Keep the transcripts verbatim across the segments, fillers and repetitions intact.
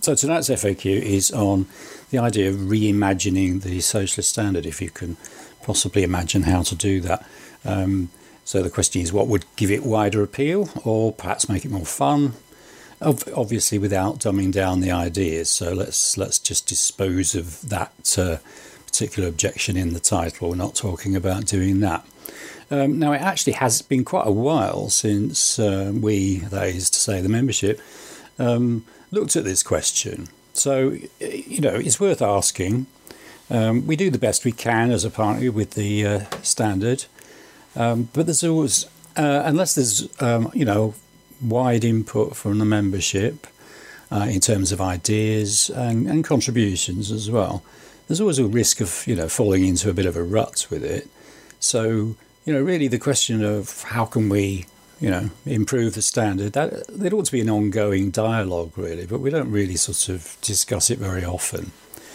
So tonight's F A Q is on the idea of reimagining the socialist standard, if you can possibly imagine how to do that. Um, so the question is, what would give it wider appeal, or perhaps make it more fun? Obviously, without dumbing down the ideas. So let's let's just dispose of that uh, particular objection in the title. We're not talking about doing that. Um, now, it actually has been quite a while since uh, we, that is to say the membership, um, looked at this question. So, you know, it's worth asking. Um, we do the best we can as a party with the uh, standard, um, but there's always, uh, unless there's, um, you know, wide input from the membership uh, in terms of ideas and, and contributions as well, there's always a risk of, you know, falling into a bit of a rut with it. So, you know, really the question of how can we, you know, improve the standard, that there ought to be an ongoing dialogue, really, but we don't really sort of discuss it very often.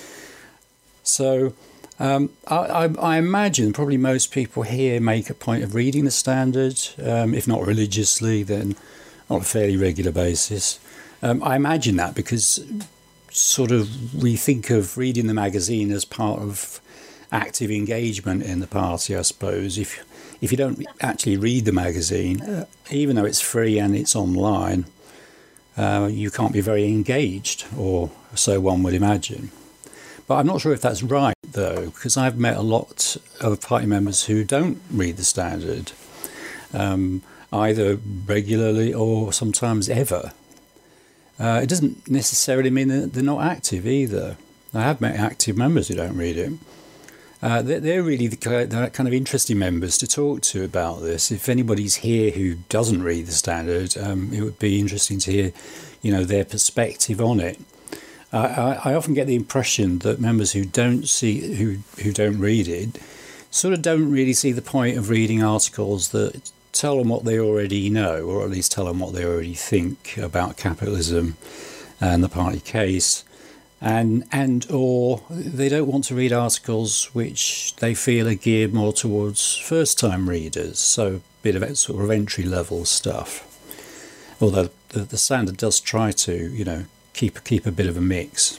So um, I, I, I imagine probably most people here make a point of reading the standard, um, if not religiously, then on a fairly regular basis. Um, I imagine that because sort of we think of reading the magazine as part of active engagement in the party, I suppose. If if you don't actually read the magazine, uh, even though it's free and it's online, uh, you can't be very engaged, or so one would imagine. But I'm not sure if that's right, though, because I've met a lot of party members who don't read the standard, um, either regularly or sometimes ever. Uh, it doesn't necessarily mean that they're not active either. I have met active members who don't read it. Uh, they're, they're really the kind of interesting members to talk to about this. If anybody's here who doesn't read the standard, um, it would be interesting to hear, you know, their perspective on it. Uh, I, I often get the impression that members who don't see, who who don't read it, sort of don't really see the point of reading articles that tell them what they already know, or at least tell them what they already think about capitalism and the party case. And and or they don't want to read articles which they feel are geared more towards first-time readers, so a bit of sort of entry-level stuff. Although the, the standard does try to, you know, keep keep a bit of a mix.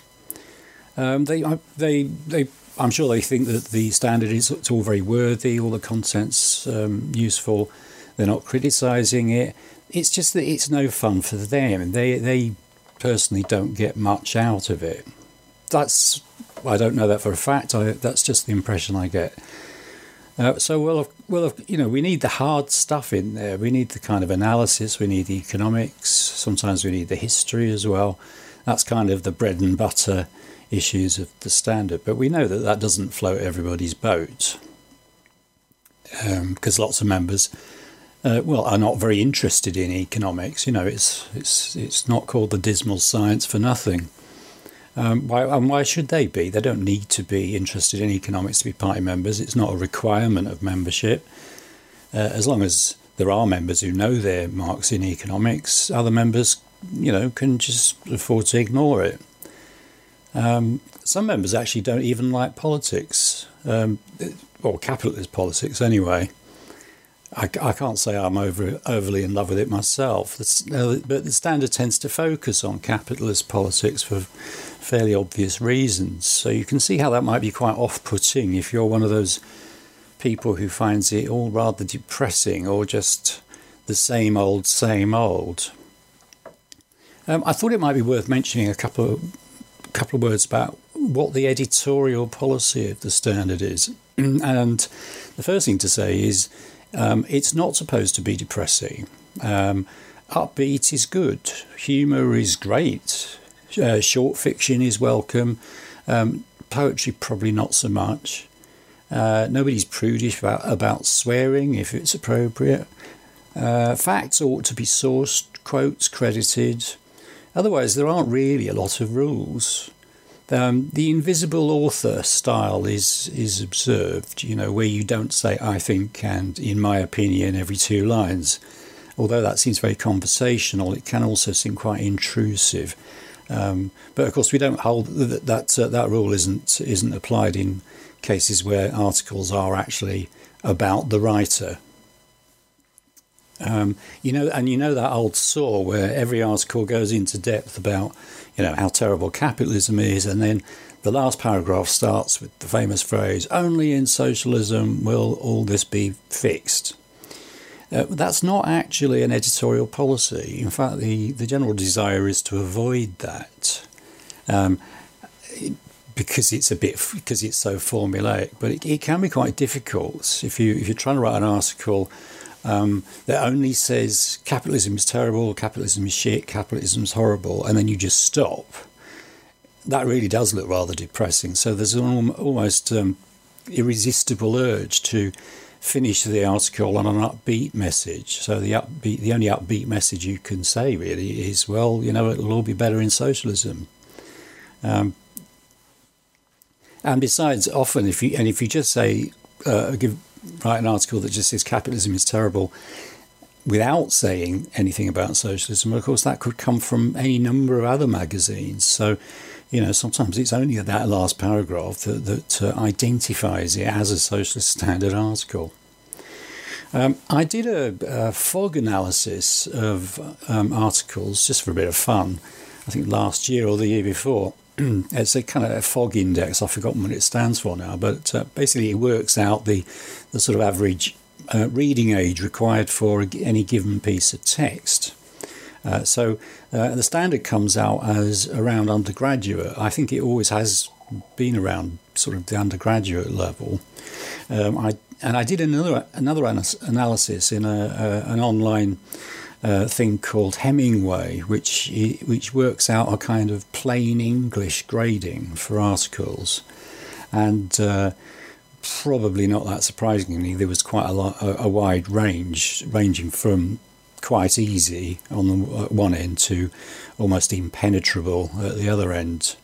Um, they they they I'm sure they think that the standard is it's all very worthy, all the content's um, useful. They're not criticising it. It's just that it's no fun for them. They they. personally don't get much out of it. That's, I don't know that for a fact. I, that's just the impression I get. Uh, so, well, well, you know, we need the hard stuff in there. We need the kind of analysis. We need the economics. Sometimes we need the history as well. That's kind of the bread and butter issues of the standard. But we know that that doesn't float everybody's boat, because um, lots of members Uh, well, are not very interested in economics. You know, it's it's it's not called the dismal science for nothing. Um, why and why should they be? They don't need to be interested in economics to be party members. It's not a requirement of membership. Uh, as long as there are members who know their marks in economics, other members, you know, can just afford to ignore it. Um, some members actually don't even like politics, um, or capitalist politics anyway. I, I can't say I'm over, overly in love with it myself, but the standard tends to focus on capitalist politics for fairly obvious reasons. So you can see how that might be quite off-putting if you're one of those people who finds it all rather depressing or just the same old, same old. Um, I thought it might be worth mentioning a couple of, couple of words about what the editorial policy of the standard is. And the first thing to say is, Um, it's not supposed to be depressing. Um, upbeat is good. Humour is great. Uh, short fiction is welcome. Um, poetry probably not so much. Uh, nobody's prudish about, about swearing if it's appropriate. Uh, facts ought to be sourced, quotes credited. Otherwise, there aren't really a lot of rules. Um, the invisible author style is is observed, you know, where you don't say "I think" and "in my opinion" every two lines. Although that seems very conversational, it can also seem quite intrusive. Um, but of course, we don't hold that that, uh, that rule isn't isn't applied in cases where articles are actually about the writer. Um, you know, and you know that old saw where every article goes into depth about, you know, how terrible capitalism is, and then the last paragraph starts with the famous phrase, "Only in socialism will all this be fixed." Uh, that's not actually an editorial policy. In fact, the, the general desire is to avoid that. Um, because it's a bit because it's so formulaic, but it, it can be quite difficult if you if you're trying to write an article um, that only says capitalism is terrible, capitalism is shit, capitalism is horrible, and then you just stop. That really does look rather depressing. So there's an almost um, irresistible urge to finish the article on an upbeat message. So the upbeat, the only upbeat message you can say really is, well, you know, it'll all be better in socialism. Um, And besides, often, if you and if you just say, uh, give write an article that just says capitalism is terrible, without saying anything about socialism, of course, that could come from any number of other magazines. So, you know, sometimes it's only that last paragraph that, that uh, identifies it as a Socialist Standard article. Um, I did a, a fog analysis of um, articles just for a bit of fun, I think last year or the year before. It's a kind of a fog index. I've forgotten what it stands for now, but uh, basically it works out the, the sort of average uh, reading age required for any given piece of text. Uh, so uh, the standard comes out as around undergraduate. I think it always has been around sort of the undergraduate level. Um, I and I did another another analysis in a, a an online Uh, thing called Hemingway, which which works out a kind of plain English grading for articles, and uh, probably not that surprisingly, there was quite a lot, a, a wide range, ranging from quite easy on the one end to almost impenetrable at the other end.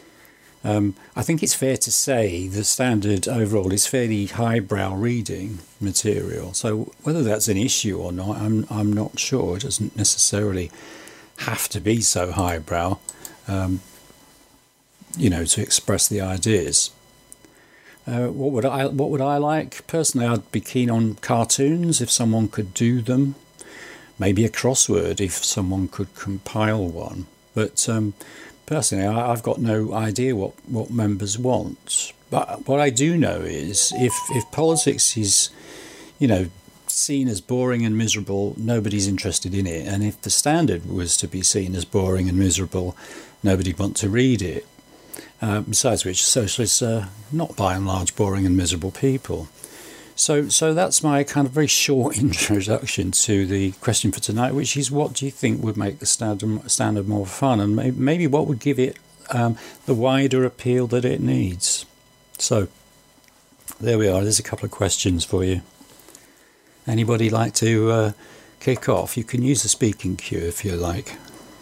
Um, I think it's fair to say the standard overall is fairly highbrow reading material. So whether that's an issue or not, I'm I'm not sure. It doesn't necessarily have to be so highbrow, um, you know, to express the ideas. Uh, what would I what would I like personally? I'd be keen on cartoons if someone could do them. Maybe a crossword if someone could compile one. But um, personally, I've got no idea what, what members want. But what I do know is if, if politics is, you know, seen as boring and miserable, nobody's interested in it. And if the Standard was to be seen as boring and miserable, nobody'd want to read it. Uh, besides which, socialists are not by and large boring and miserable people. So so that's my kind of very short introduction to the question for tonight, which is, what do you think would make the standard, standard more fun, and maybe, maybe what would give it um, the wider appeal that it needs? So there we are. There's a couple of questions for you. Anybody like to uh, kick off? You can use the speaking cue if you like.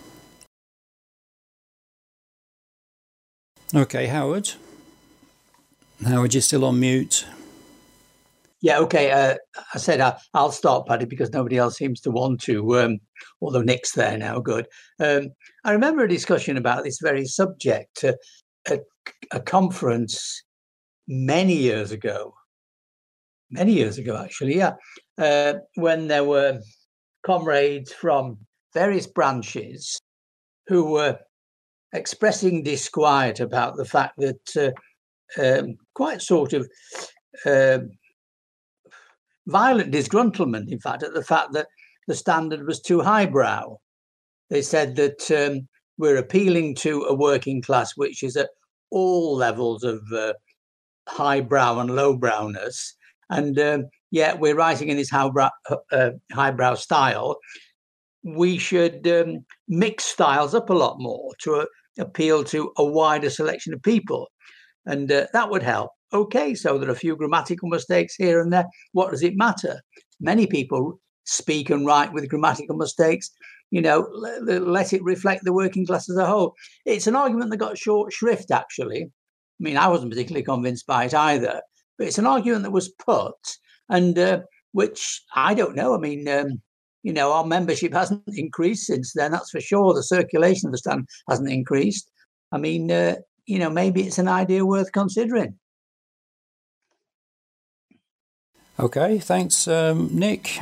Okay, Howard. Howard, you're still on mute. Yeah, okay. Uh, I said I, I'll start, Paddy, because nobody else seems to want to, um, although Nick's there now, good. Um, I remember a discussion about this very subject uh, at a conference many years ago, many years ago, actually, yeah, uh, when there were comrades from various branches who were expressing disquiet about the fact that uh, um, quite sort of uh, violent disgruntlement, in fact, at the fact that the Standard was too highbrow. They said that um, we're appealing to a working class which is at all levels of uh, highbrow and lowbrowness, and um, yet we're writing in this highbrow, uh, highbrow style. We should um, mix styles up a lot more to uh, appeal to a wider selection of people, and uh, that would help. Okay, so there are a few grammatical mistakes here and there. What does it matter? Many people speak and write with grammatical mistakes. You know, let, let it reflect the working class as a whole. It's an argument that got short shrift, actually. I mean, I wasn't particularly convinced by it either, but it's an argument that was put, and uh, which I don't know. I mean, um, you know, our membership hasn't increased since then, that's for sure. The circulation of the Stand hasn't increased. I mean, uh, you know, maybe it's an idea worth considering. Okay, thanks, um, Nick.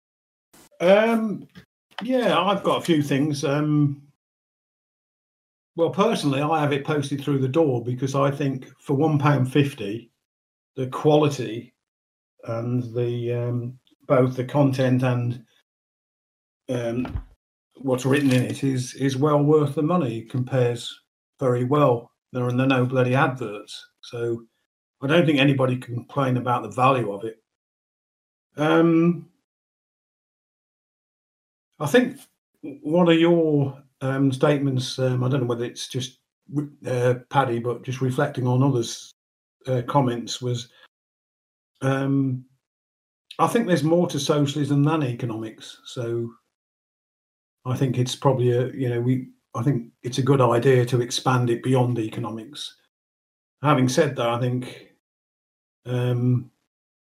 Um, yeah, I've got a few things. Um, Well, personally, I have it posted through the door because I think for one pound fifty, the quality and the um, both the content and um, what's written in it is is well worth the money. It compares very well. There are no bloody adverts, so I don't think anybody can complain about the value of it. Um, I think one of your um, statements, um, I don't know whether it's just uh, Paddy, but just reflecting on others' uh, comments was, um, I think there's more to socialism than economics. So I think it's probably a, you know, we, I think it's a good idea to expand it beyond economics. Having said that, I think, um,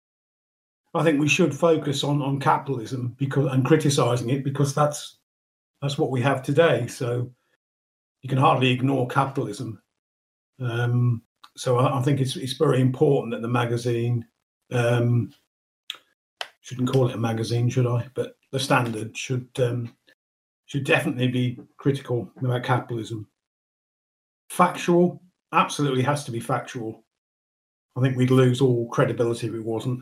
I think we should focus on, on capitalism because and criticising it because that's that's what we have today. So you can hardly ignore capitalism. Um, so I, I think it's it's very important that the magazine, um, shouldn't call it a magazine, should I? But the Standard should um, should definitely be critical about capitalism. Factual, absolutely has to be factual. I think we'd lose all credibility if it wasn't.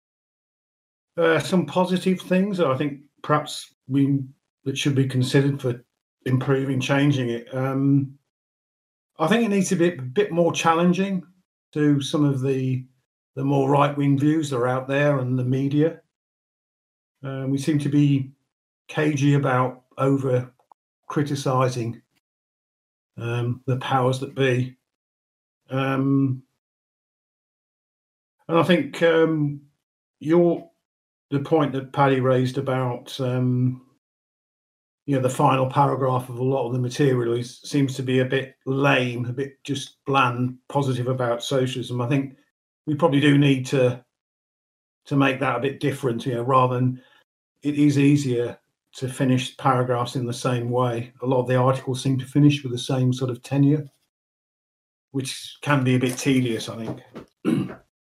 Uh, some positive things that I think perhaps we that should be considered for improving, changing it. Um, I think it needs to be a bit more challenging to some of the the more right-wing views that are out there and the media. Uh, we seem to be cagey about over criticising um, the powers that be. Um, and I think um, your the point that Paddy raised about um, you know the final paragraph of a lot of the material is, seems to be a bit lame, a bit just bland, positive about socialism. I think we probably do need to to make that a bit different, you know, rather than it is easier to finish paragraphs in the same way. A lot of the articles seem to finish with the same sort of tenure, which can be a bit tedious, I think.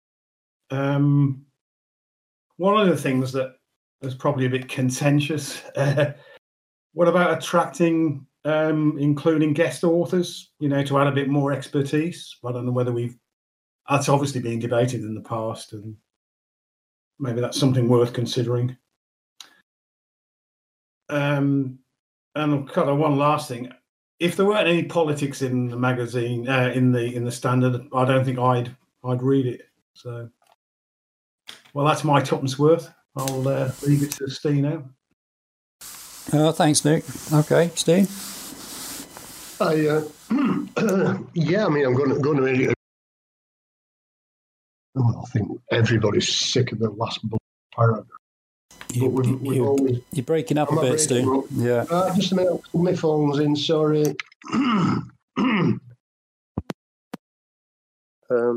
um, one of the things that is probably a bit contentious, uh, what about attracting, um, including guest authors, you know, to add a bit more expertise? I don't know whether we've, that's obviously been debated in the past, and maybe that's something worth considering. Um, and kind of one last thing, if there weren't any politics in the magazine, uh, in the in the Standard, I don't think I'd I'd read it. So, well, that's my tuppence worth. I'll uh, leave it to Steve now. Oh, thanks, Nick. Okay, Steve. I uh, yeah, I mean, I'm going to going to read it. Well, I think everybody's sick of the last paragraph. You, we've, you, we've always, you're breaking up I'm a bit, Steve. Up. Yeah. Uh, just a minute. My phone's in. Sorry. um.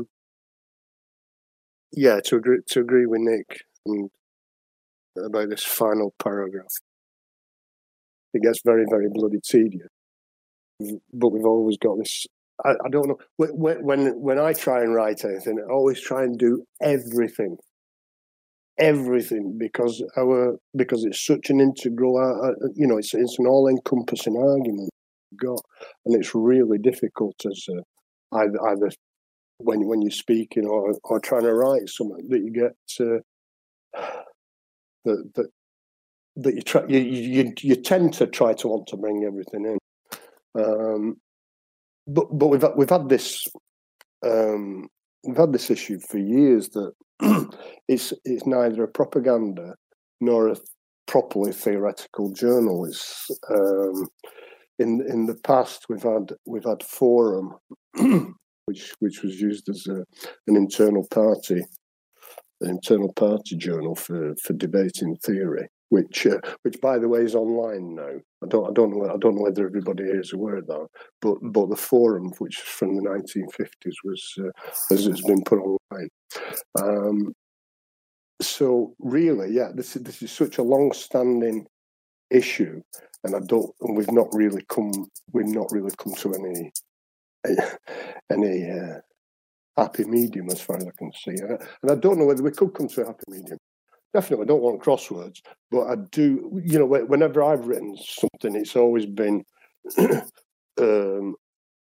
Yeah, to agree to agree with Nick and about this final paragraph. It gets very, very bloody tedious. But we've always got this. I, I don't know when when when I try and write anything, I always try and do everything. Everything because our because it's such an integral, uh, you know, it's it's an all-encompassing argument we've got, and it's really difficult as uh, either either when when you're speaking or or trying to write something that you get uh, that that that you try you, you you tend to try to want to bring everything in, um, but but we've we've had this. Um, We've had this issue for years that it's it's neither a propaganda nor a properly theoretical journal. It's um, in in the past we've had we've had Forum, which which was used as a, an internal party, an internal party journal for, for debating theory, which uh, which by the way is online now. I don't I don't know I don't know whether everybody is aware of that, but but the Forum, which is from the nineteen fifties, was uh, has, has been put online. Um, so really, yeah, this is this is such a long-standing issue, and I don't and we've not really come we've not really come to any any uh, happy medium as far as I can see, and I don't know whether we could come to a happy medium. Definitely don't want crosswords, but I do, you know, whenever I've written something, it's always been um,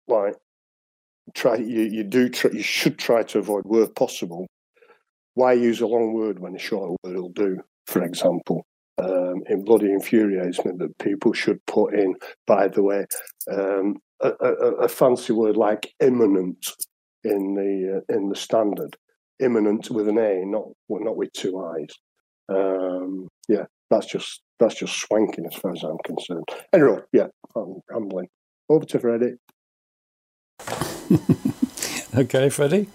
like try you you do try, you should try to avoid where possible. Why use a long word when a short word will do? For example, um, it bloody infuriates me that people should put in, by the way, um, a, a, a fancy word like imminent in the uh, in the standard. Imminent with an A, not not with two I's. Um, yeah, that's just that's just swanking as far as I'm concerned. Anyway, yeah, I'm rambling. Over to Freddie. Okay, Freddie.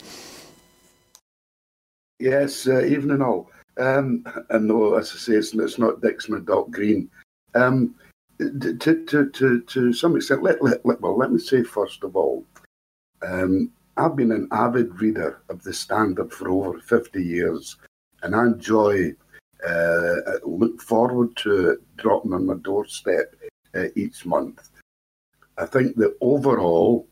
Yes, uh, evening all. Um, and no, as I say, it's, it's not Dixon Dock Green. Um, to, to, to, to some extent, let, let, let, well, let me say first of all, um, I've been an avid reader of the Standard for over fifty years, and I enjoy, uh, look forward to it dropping on my doorstep uh, each month. I think that overall,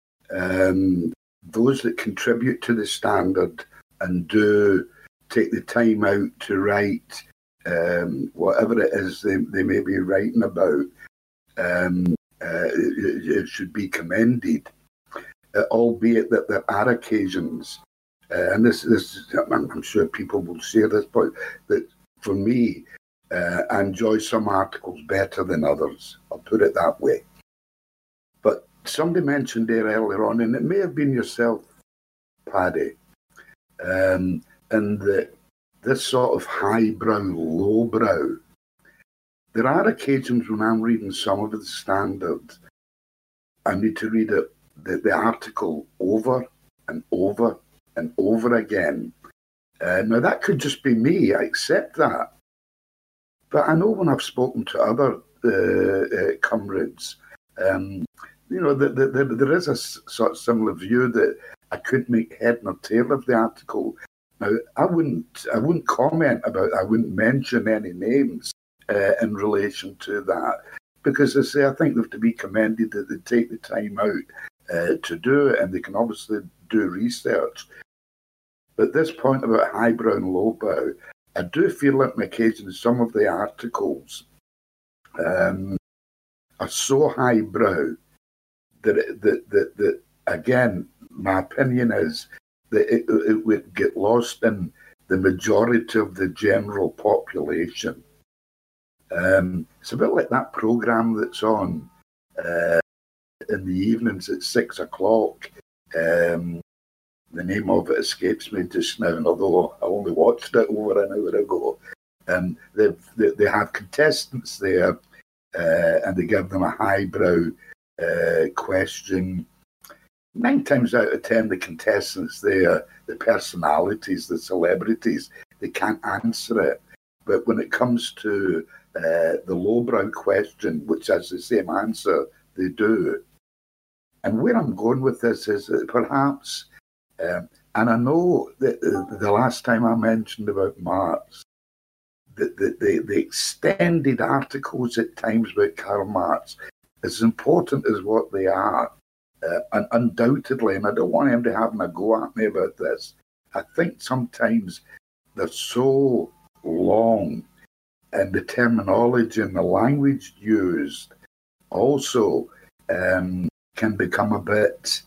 um, those that contribute to the Standard and do take the time out to write um, whatever it is they, they may be writing about, um, uh, it, it should be commended, uh, albeit that there are occasions, uh, and this, this I'm, I'm sure people will share this point, that for me, uh, I enjoy some articles better than others. I'll put it that way. But somebody mentioned there earlier on, and it may have been yourself, Paddy, Um, and the, this sort of highbrow, lowbrow. There are occasions when I'm reading some of the Standard, I need to read it, the, the article over and over and over again. Uh, now, that could just be me, I accept that. But I know when I've spoken to other uh, uh, comrades, um, you know, the, the, the, there is a sort of similar view that I couldn't make head nor tail of the article. Now, I wouldn't, I wouldn't comment about, I wouldn't mention any names uh, in relation to that, because I say I think they have to be commended that they take the time out uh, to do it, and they can obviously do research. But this point about highbrow and lowbrow, I do feel on occasion some of the articles um, are so highbrow that, it, that, that, that, again, my opinion is that it, it would get lost in the majority of the general population. Um, it's a bit like that programme that's on uh, in the evenings at six o'clock. Um, the name of it escapes me just now, and although I only watched it over an hour ago. Um, they, they have contestants there, uh, and they give them a highbrow uh, question. Nine times out of ten, the contestants there, the personalities, the celebrities, they can't answer it. But when it comes to uh, the lowbrow question, which has the same answer, they do. And where I'm going with this is that perhaps, um, and I know that the, the last time I mentioned about Marx, the, the, the, the extended articles at times about Karl Marx, as important as what they are, Uh, and undoubtedly, and I don't want him to have a go at me about this, I think sometimes they're so long, and the terminology and the language used also um, can become a bit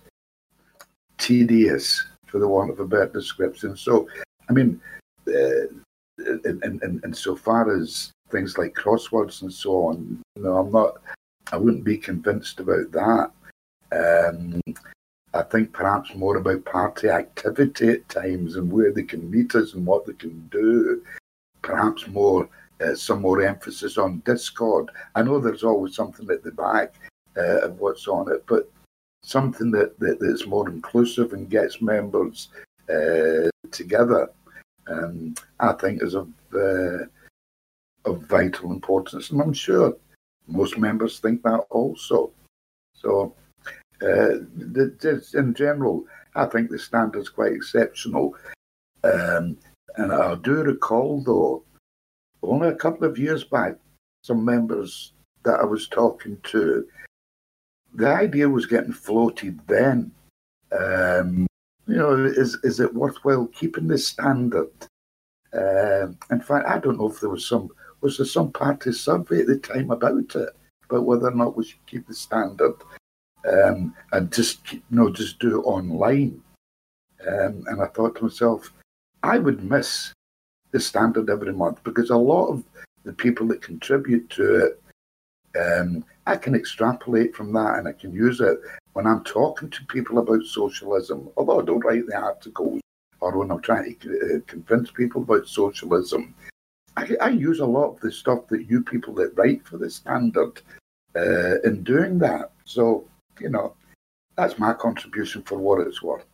tedious, for the want of a better description. So, I mean, uh, in, in, in so far as things like crosswords and so on, you know, I'm not, I wouldn't be convinced about that. Um, I think perhaps more about party activity at times and where they can meet us and what they can do. Perhaps more, uh, some more emphasis on Discord. I know there's always something at the back uh, of what's on it, but something that, that that's more inclusive and gets members uh, together, um, I think is of uh, of vital importance, and I'm sure most members think that also. So. Uh, in general, I think the Standard's quite exceptional. Um, and I do recall, though, only a couple of years back, some members that I was talking to, the idea was getting floated then. Um, you know, is is it worthwhile keeping the Standard? Uh, in fact, I don't know if there was some, was there some party survey at the time about it, about whether or not we should keep the Standard? um, and just, you know, just do it online. Um, and I thought to myself, I would miss the Standard every month, because a lot of the people that contribute to it, um, I can extrapolate from that, and I can use it when I'm talking to people about socialism. Although I don't write the articles, or when I'm trying to uh, convince people about socialism, I, I use a lot of the stuff that you people that write for the Standard uh, in doing that. So, you know, that's my contribution for what it's worth.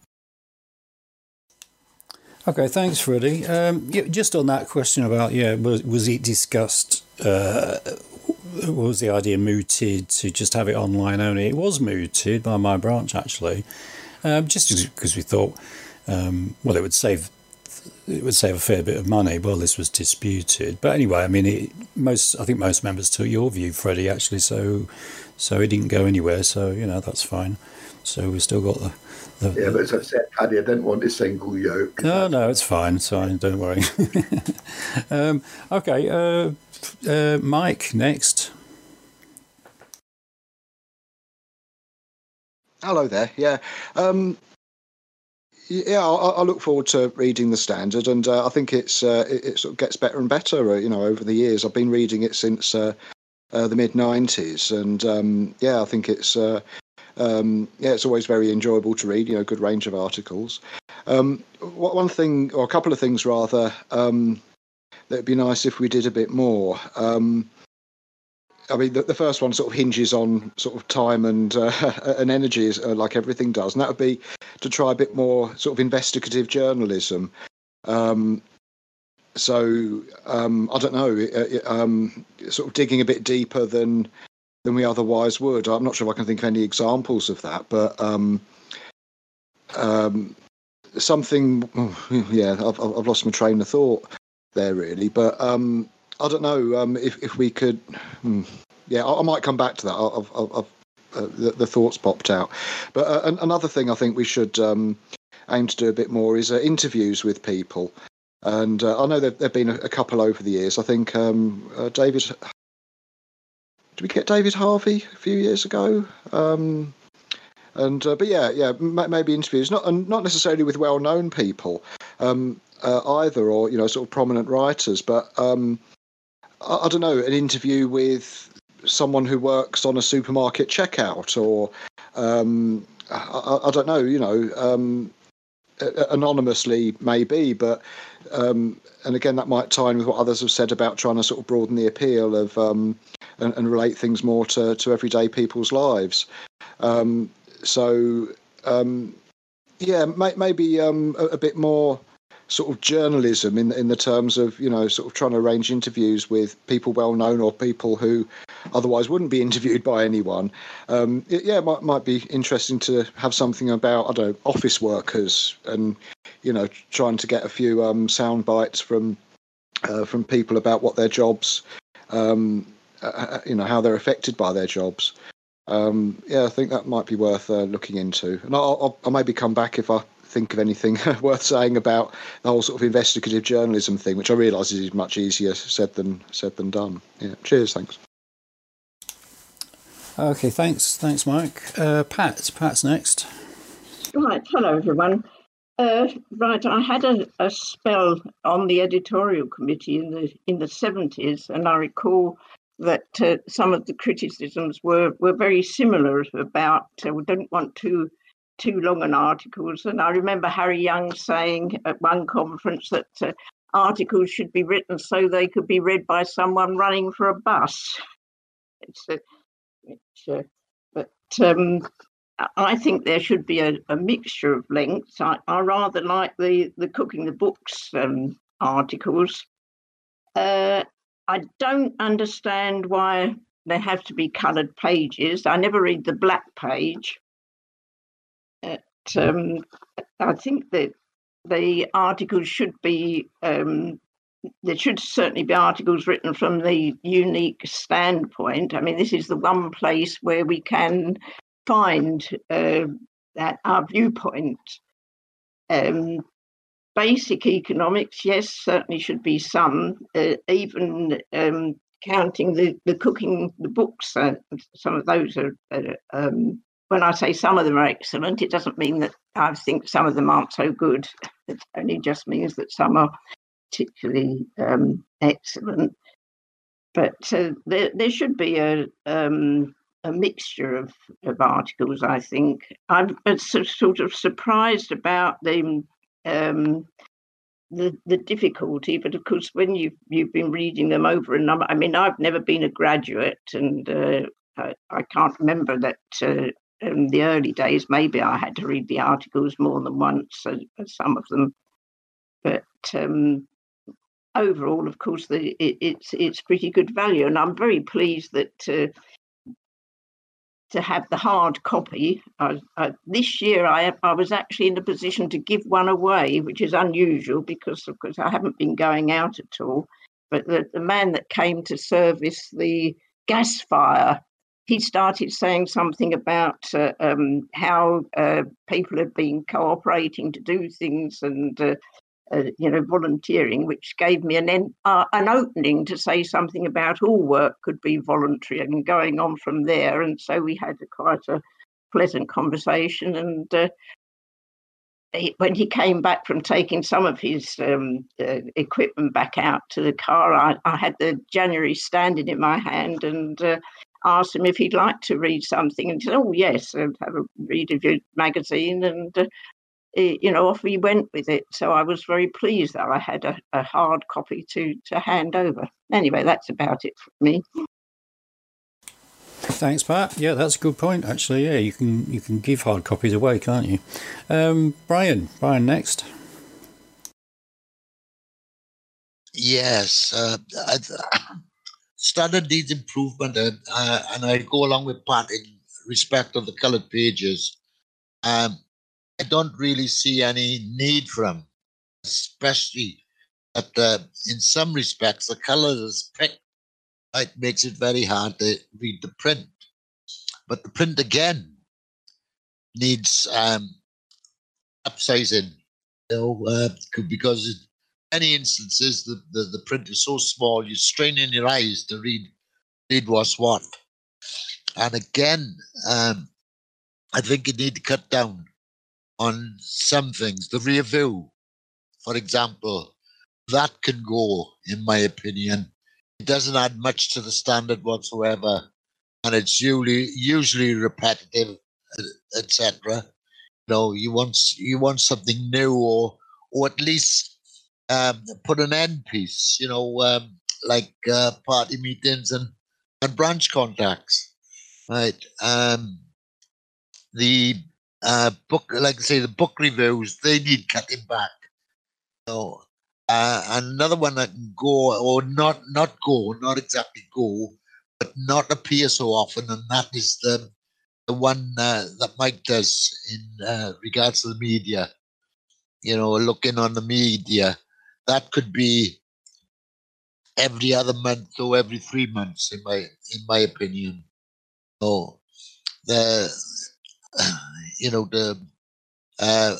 Okay, thanks, Freddie. Um, yeah, just on that question about, yeah, was, was it discussed, uh, was the idea mooted to just have it online only? It was mooted by my branch, actually, um, just because we thought, um, well, it would save it would save a fair bit of money. Well, this was disputed. But anyway, I mean, it, most I think most members took your view, Freddie, actually, so so it didn't go anywhere, so, you know, that's fine. So we've still got the... the yeah, but as I said, Paddy, I didn't want to single you out. No, no, it's fine. It's fine. Don't worry. um, okay, uh, uh, Mike, next. Hello there. Yeah. Um, yeah, I, I look forward to reading the Standard, and uh, I think it's uh, it, it sort of gets better and better, uh, you know, over the years. I've been reading it since uh, uh, the mid nineties, and um, yeah, I think it's... Uh, Um, yeah, it's always very enjoyable to read, you know, good range of articles. Um, one thing, or a couple of things rather, um, that would be nice if we did a bit more. Um, I mean, the, the first one sort of hinges on sort of time and uh, and energy, uh, like everything does, and that would be to try a bit more sort of investigative journalism. Um, so, um, I don't know, uh, um, sort of digging a bit deeper than... than we otherwise would. I'm not sure if I can think of any examples of that, but um, um, something. Oh, yeah, I've, I've lost my train of thought there, really. But um, I don't know um, if if we could. Hmm, yeah, I, I might come back to that. I've, I've, I've, uh, the, the thoughts popped out. But uh, another thing I think we should um, aim to do a bit more is uh, interviews with people. And uh, I know there have been a, a couple over the years. I think um, uh, David. Did we get David Harvey a few years ago? Um, and uh, but yeah, yeah, m- maybe interviews, not and not necessarily with well-known people um, uh, either, or, you know, sort of prominent writers, but um, I, I don't know, an interview with someone who works on a supermarket checkout, or um, I, I don't know, you know, um, anonymously maybe, but um, and again, that might tie in with what others have said about trying to sort of broaden the appeal of. Um, And, and relate things more to, to everyday people's lives. Um, so, um, yeah, may, maybe um, a, a bit more sort of journalism in in the terms of, you know, sort of trying to arrange interviews with people well known or people who otherwise wouldn't be interviewed by anyone. Um, it, yeah, it might might be interesting to have something about, I don't know, office workers, and, you know, trying to get a few um, sound bites from uh, from people about what their jobs. Um, Uh, you know, how they're affected by their jobs. Um, yeah, I think that might be worth uh, looking into. And I'll, I'll, I'll maybe come back if I think of anything worth saying about the whole sort of investigative journalism thing, which I realise is much easier said than said than done. Yeah. Cheers. Thanks. Okay, thanks, thanks, Mike. Uh, Pat, Pat's next. Right. Hello, everyone. Uh, right, I had a, a spell on the editorial committee in the in the seventies, and I recall that uh, some of the criticisms were, were very similar about uh, we don't want too too long an articles. And I remember Harry Young saying at one conference that uh, articles should be written so they could be read by someone running for a bus. It's, uh, it's uh, but um, I think there should be a, a mixture of lengths. I, I rather like the, the Cooking the Books um, articles. Uh, I don't understand why they have to be coloured pages. I never read the black page. It, um, I think that the articles should be, um, there should certainly be articles written from the unique standpoint. I mean, this is the one place where we can find uh, that our viewpoint. Um, basic economics, yes, certainly should be some, uh, even um, counting the, the cooking, the books, uh, some of those are, uh, um, when I say some of them are excellent, it doesn't mean that I think some of them aren't so good. It only just means that some are particularly um, excellent. But uh, there, there should be a um, a mixture of, of articles, I think. I'm sort of surprised about the, um, the the difficulty, but of course, when you've, you've been reading them over a number, I mean, I've never been a graduate, and uh, I, I can't remember that uh, in the early days, maybe I had to read the articles more than once, uh, some of them. But um, overall, of course, the, it, it's it's pretty good value, and I'm very pleased that uh, to have the hard copy. I, I, this year, I I was actually in a position to give one away, which is unusual because, of course, I haven't been going out at all. But the, the man that came to service the gas fire, he started saying something about uh, um, how uh, people have been cooperating to do things and. Uh, Uh, you know, volunteering, which gave me an en- uh, an opening to say something about all work could be voluntary, and going on from there. And so we had a, quite a pleasant conversation. And uh, he, when he came back from taking some of his um, uh, equipment back out to the car, I, I had the January Standard in my hand and uh, asked him if he'd like to read something. And he said, "Oh, yes, I'd have a read of your magazine." And uh, you know, off he went with it. So I was very pleased that I had a, a hard copy to to hand over. Anyway, that's about it for me. Thanks, Pat. Yeah, that's a good point, actually. Yeah, you can you can give hard copies away, can't you? Um, Brian, Brian next. Yes, uh, I, standard needs improvement, and, uh, and I go along with Pat in respect of the coloured pages. Um, I don't really see any need for them, especially that uh, in some respects the colour is picked. It makes it very hard to read the print. But the print again needs um, upsizing, you know, uh, because in many instances the, the, the print is so small you're straining your eyes to read read what's what. And again, um, I think you need to cut down on some things. The rear view, for example, that can go, in my opinion. It doesn't add much to the standard whatsoever, and it's usually usually repetitive, et cetera. You know, you want you want something new, or or at least um, put an end piece. You know, um, like uh, party meetings and and branch contacts, right? Um, the Uh, book, like I say, the book reviews, they need cutting back. So, uh, another one that can go, or not, not go, not exactly go, but not appear so often, and that is the the one uh, that Mike does in uh, regards to the media. You know, looking on the media, that could be every other month or every three months, in my in my opinion. So, the you know the. Uh,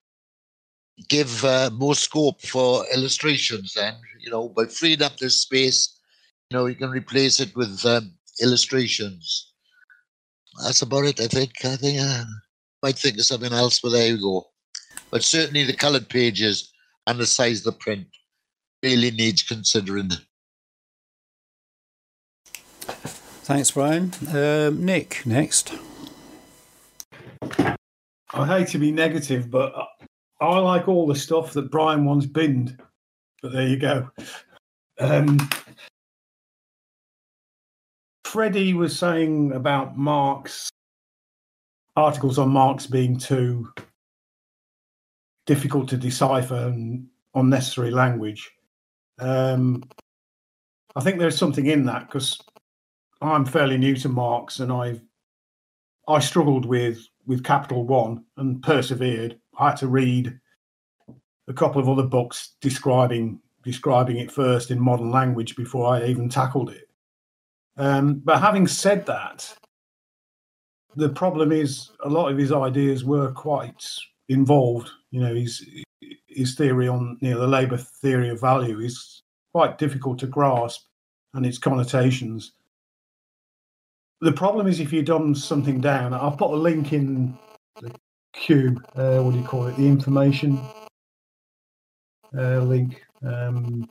give uh, more scope for illustrations then, you know, by freeing up this space, you know, you can replace it with um, illustrations. That's about it, I think. I think I might think of something else, but there you go. But certainly the coloured pages and the size of the print really needs considering. Thanks, Brian. Um, Nick, next. I hate to be negative, but I like all the stuff that Brian once binned. But there you go. Um, Freddie was saying about Marx, articles on Marx being too difficult to decipher and unnecessary language. Um, I think there's something in that, because I'm fairly new to Marx, and I've I struggled with with Capital One and persevered. I had to read a couple of other books describing describing it first in modern language before I even tackled it. Um, but having said that, the problem is a lot of his ideas were quite involved. You know, his his theory on, you know, the Labour theory of value is quite difficult to grasp, and its connotations. the problem is if you dumb something down. I'll put a link in the queue. Uh, what do you call it? The information uh, link um,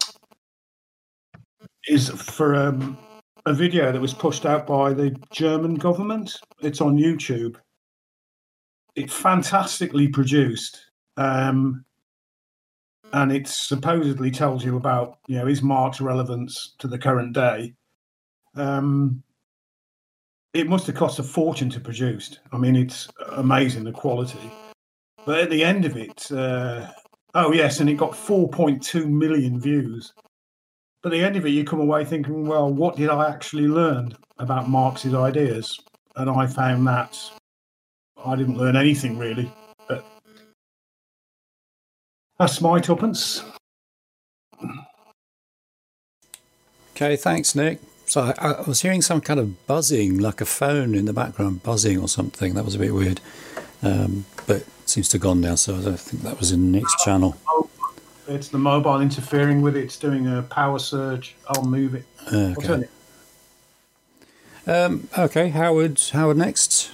is for um, a video that was pushed out by the German government. It's on YouTube. It's fantastically produced. Um, and it supposedly tells you about, you know, is Marx relevance to the current day? Um, it must have cost a fortune to produce. I mean, it's amazing, the quality. But at the end of it, uh, oh, yes, and it got four point two million views. But at the end of it, you come away thinking, well, what did I actually learn about Marx's ideas? And I found that I didn't learn anything, really. But that's my tuppence. Okay, thanks, Nick. So I, I was hearing some kind of buzzing, like a phone in the background buzzing or something. That was a bit weird. Um, but it seems to have gone now, so I don't think that was in Nick's channel. It's the mobile interfering with it. It's doing a power surge. I'll move it. Okay. I'll turn it. Um, okay, Howard. Howard next.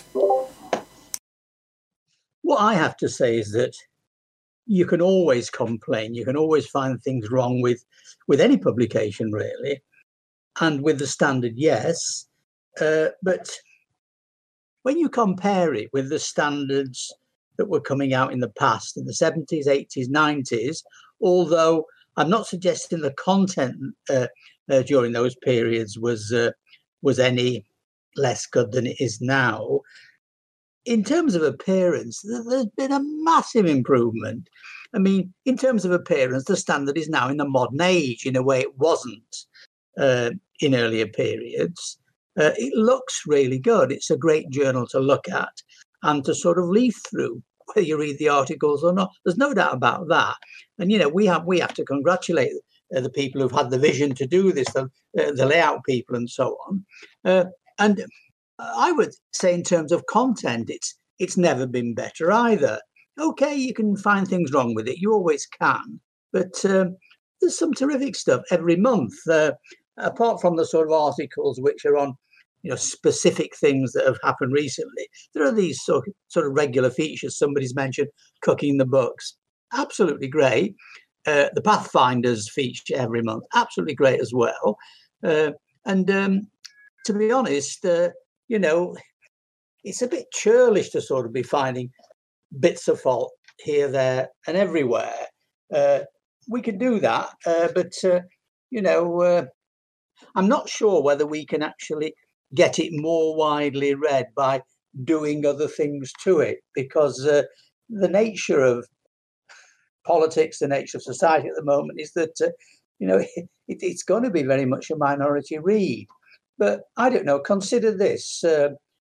What I have to say is that you can always complain. You can always find things wrong with, with any publication, really. And with the Standard, yes. Uh, but when you compare it with the standards that were coming out in the past, in the seventies, eighties, nineties, although I'm not suggesting the content uh, uh, during those periods was uh, was any less good than it is now. In terms of appearance, there's been a massive improvement. I mean, in terms of appearance, the Standard is now in the modern age in a way it wasn't uh, in earlier periods. Uh, it looks really good. It's a great journal to look at and to sort of leaf through, whether you read the articles or not. There's no doubt about that. And, you know, we have we have to congratulate uh, the people who've had the vision to do this, the, uh, the layout people and so on. Uh, and I would say in terms of content, it's it's never been better either. Okay, you can find things wrong with it. You always can. But um, there's some terrific stuff every month, uh, apart from the sort of articles which are on, you know, specific things that have happened recently. There are these sort of, sort of regular features. Somebody's mentioned cooking the books. Absolutely great. Uh, the Pathfinders feature every month. Absolutely great as well. Uh, and um, to be honest, uh, you know, it's a bit churlish to sort of be finding bits of fault here, there, and everywhere. Uh, we can do that, uh, but, uh, you know, uh, I'm not sure whether we can actually get it more widely read by doing other things to it, because uh, the nature of politics, the nature of society at the moment is that, uh, you know, it, it's going to be very much a minority read. But I don't know, consider this. Uh,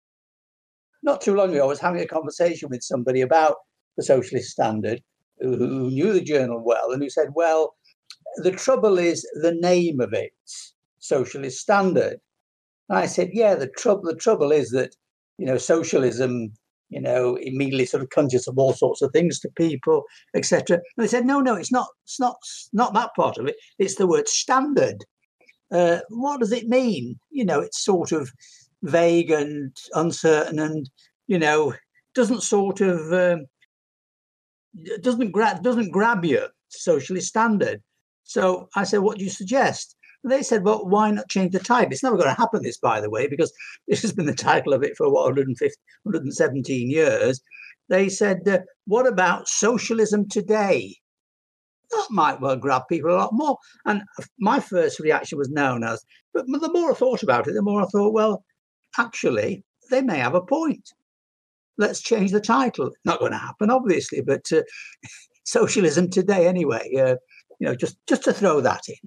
not too long ago, I was having a conversation with somebody about the Socialist Standard who, who knew the journal well, and who said, well, the trouble is the name of it, Socialist Standard. And I said, yeah, the trouble the trouble is that, you know, socialism, you know, immediately sort of conjures up all sorts of things to people, et cetera. And they said, no, no, it's not, it's not, not that part of it. It's the word standard. Uh, what does it mean? You know, it's sort of vague and uncertain, and you know, doesn't sort of um, doesn't grab doesn't grab you. Socialist Standard. So I said, what do you suggest? And they said, well, why not change the title? It's never going to happen, this, by the way, because this has been the title of it for what, one hundred fifty, one hundred seventeen years. They said, uh, what about Socialism Today? That might well grab people a lot more. And my first reaction was known as, but the more I thought about it, the more I thought, well, actually, they may have a point. Let's change the title. Not going to happen, obviously, but uh, Socialism Today anyway. Uh, you know, just, just to throw that in.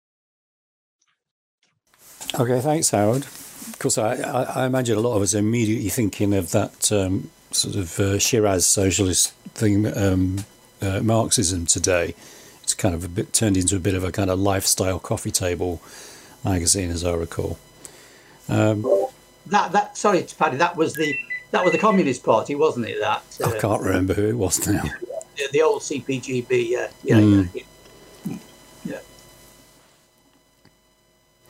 Okay, thanks, Howard. Of course, I, I, I imagine a lot of us are immediately thinking of that um, sort of uh, Shiraz socialist thing, um, uh, Marxism Today. It's kind of a bit turned into a bit of a kind of lifestyle coffee table magazine, as I recall. Um, that that sorry, Paddy, that was the that was the Communist Party, wasn't it? That uh, I can't remember who it was now. The, the old C P G B. Yeah, yeah, mm. yeah, yeah. Yeah,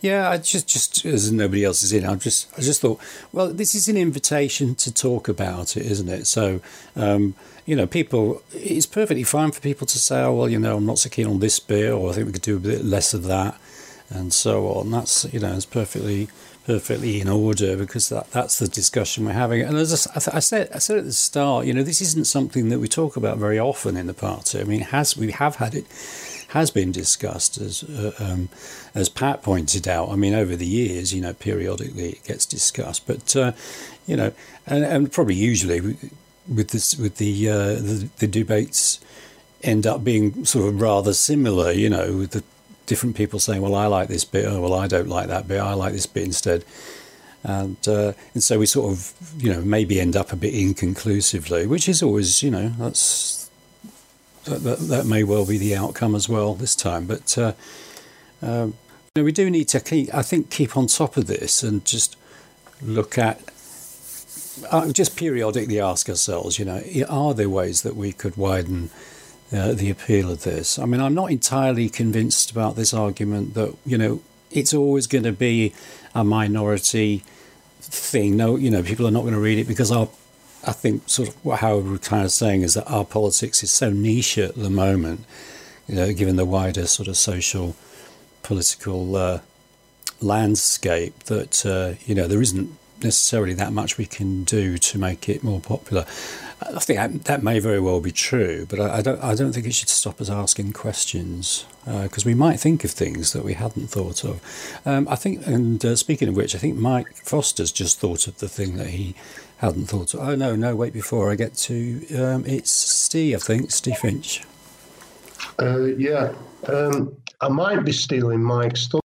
Yeah, I just, just as nobody else is in, I just, I just thought, well, this is an invitation to talk about it, isn't it? So, um, you know, people, it's perfectly fine for people to say, oh, well, you know, I'm not so keen on this bit, or I think we could do a bit less of that, and so on. That's, you know, it's perfectly, perfectly in order, because that, that's the discussion we're having. And as I, I said, I said at the start, you know, this isn't something that we talk about very often in the party. I mean, it has we have had it. Has been discussed, as uh, um, as Pat pointed out. I mean, over the years, you know, periodically it gets discussed, but uh, you know, and, and probably usually with this with the, uh, the the debates end up being sort of rather similar. You know, with the different people saying, "Well, I like this bit," "Oh, well, I don't like that bit. I like this bit instead," and uh, and so we sort of, you know, maybe end up a bit inconclusively, which is always, you know, that's. That, that, that may well be the outcome as well this time, but uh, um, you know, we do need to keep, I think, keep on top of this and just look at, uh, just periodically ask ourselves, you know, are there ways that we could widen uh, the appeal of this? I mean, I'm not entirely convinced about this argument that, you know, it's always going to be a minority thing. No, you know, people are not going to read it because our I think sort of what Howard was kind of saying is that our politics is so niche at the moment, you know, given the wider sort of social, political uh, landscape, that, uh, you know, there isn't necessarily that much we can do to make it more popular. I think that, that may very well be true, but I, I don't I don't think it should stop us asking questions, because uh, we might think of things that we hadn't thought of. Um, I think, and uh, speaking of which, I think Mike Foster's just thought of the thing that he hadn't thought of. Oh, no, no, wait, before I get to, um, it's Steve, I think, Steve Finch. Uh, yeah, um, I might be stealing Mike's stuff.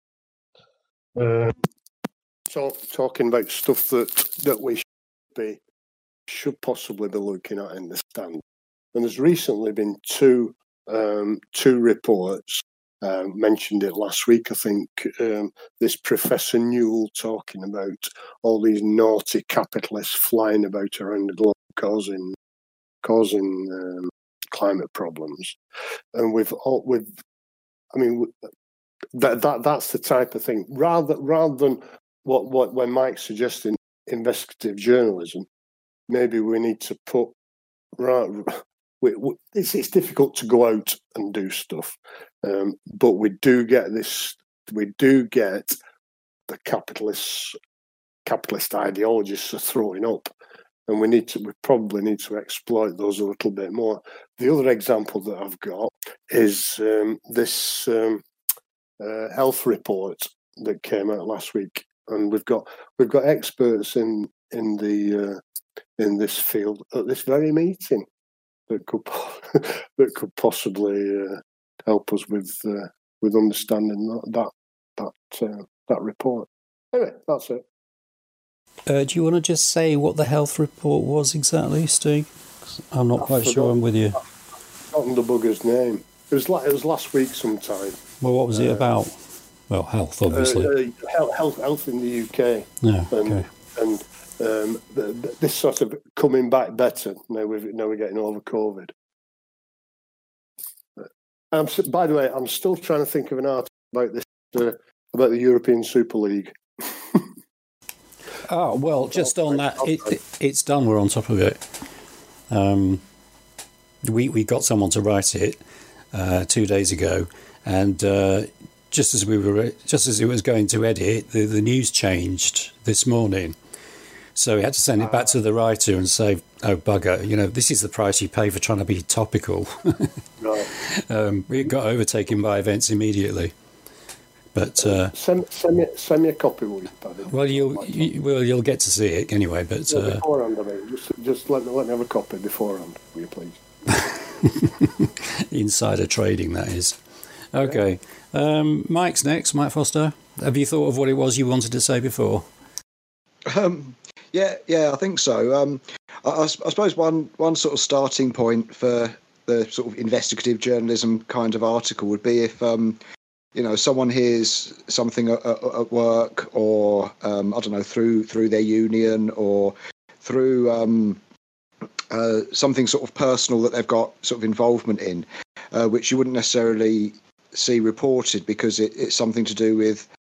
Uh, talk, talking about stuff that, that we should be, should possibly be looking at in the stand. And there's recently been two, um, two reports. Uh, mentioned it last week, I think, um, this Professor Newell talking about all these naughty capitalists flying about around the globe causing causing um, climate problems. And we've all, we've, I mean, that that that's the type of thing. Rather rather than what what when Mike's suggesting investigative journalism, maybe we need to put right. We, we, it's, it's difficult to go out and do stuff, um, but we do get this. We do get the capitalists, capitalist ideologists are throwing up, and we need to. We probably need to exploit those a little bit more. The other example that I've got is um, this um, uh, health report that came out last week, and we've got we've got experts in in the uh, in this field at this very meeting that could that could possibly uh, help us with uh, with understanding that that that, uh, that report. Anyway, that's it. Uh, do you want to just say what the health report was exactly, Steve? I'm not I quite forgot, sure I'm with you. I've forgotten the bugger's name. It was like it was last week sometime. Well, what was it uh, about? Well, health, obviously. Uh, uh, health, health in the U K. Yeah. And, okay. And um, the, the, this sort of coming back better now. We've now we're getting over COVID. Um, by the way, I'm still trying to think of an article about this uh, about the European Super League. Oh, well, just on that, it, it, it's done. We're on top of it. Um, we we got someone to write it uh, two days ago, and uh, just as we were, just as it was going to edit, the, the news changed this morning. So we had to send it back to the writer and say, "Oh bugger! You know, this is the price you pay for trying to be topical." Right. um, we got overtaken by events immediately. But uh, send, send me send me a copy, will you, Paddy? Well, you'll you, well you'll get to see it anyway. But yeah, uh, beforehand, I mean, just just let me let me have a copy beforehand, will you please? Insider trading, that is. Okay, um, Mike's next. Mike Foster. Have you thought of what it was you wanted to say before? Um, yeah, yeah, I think so. Um, I, I suppose one one sort of starting point for the sort of investigative journalism kind of article would be if. Um, You know, someone hears something at, at work, or um, I don't know, through through their union, or through um, uh, something sort of personal that they've got sort of involvement in, uh, which you wouldn't necessarily see reported because it, it's something to do with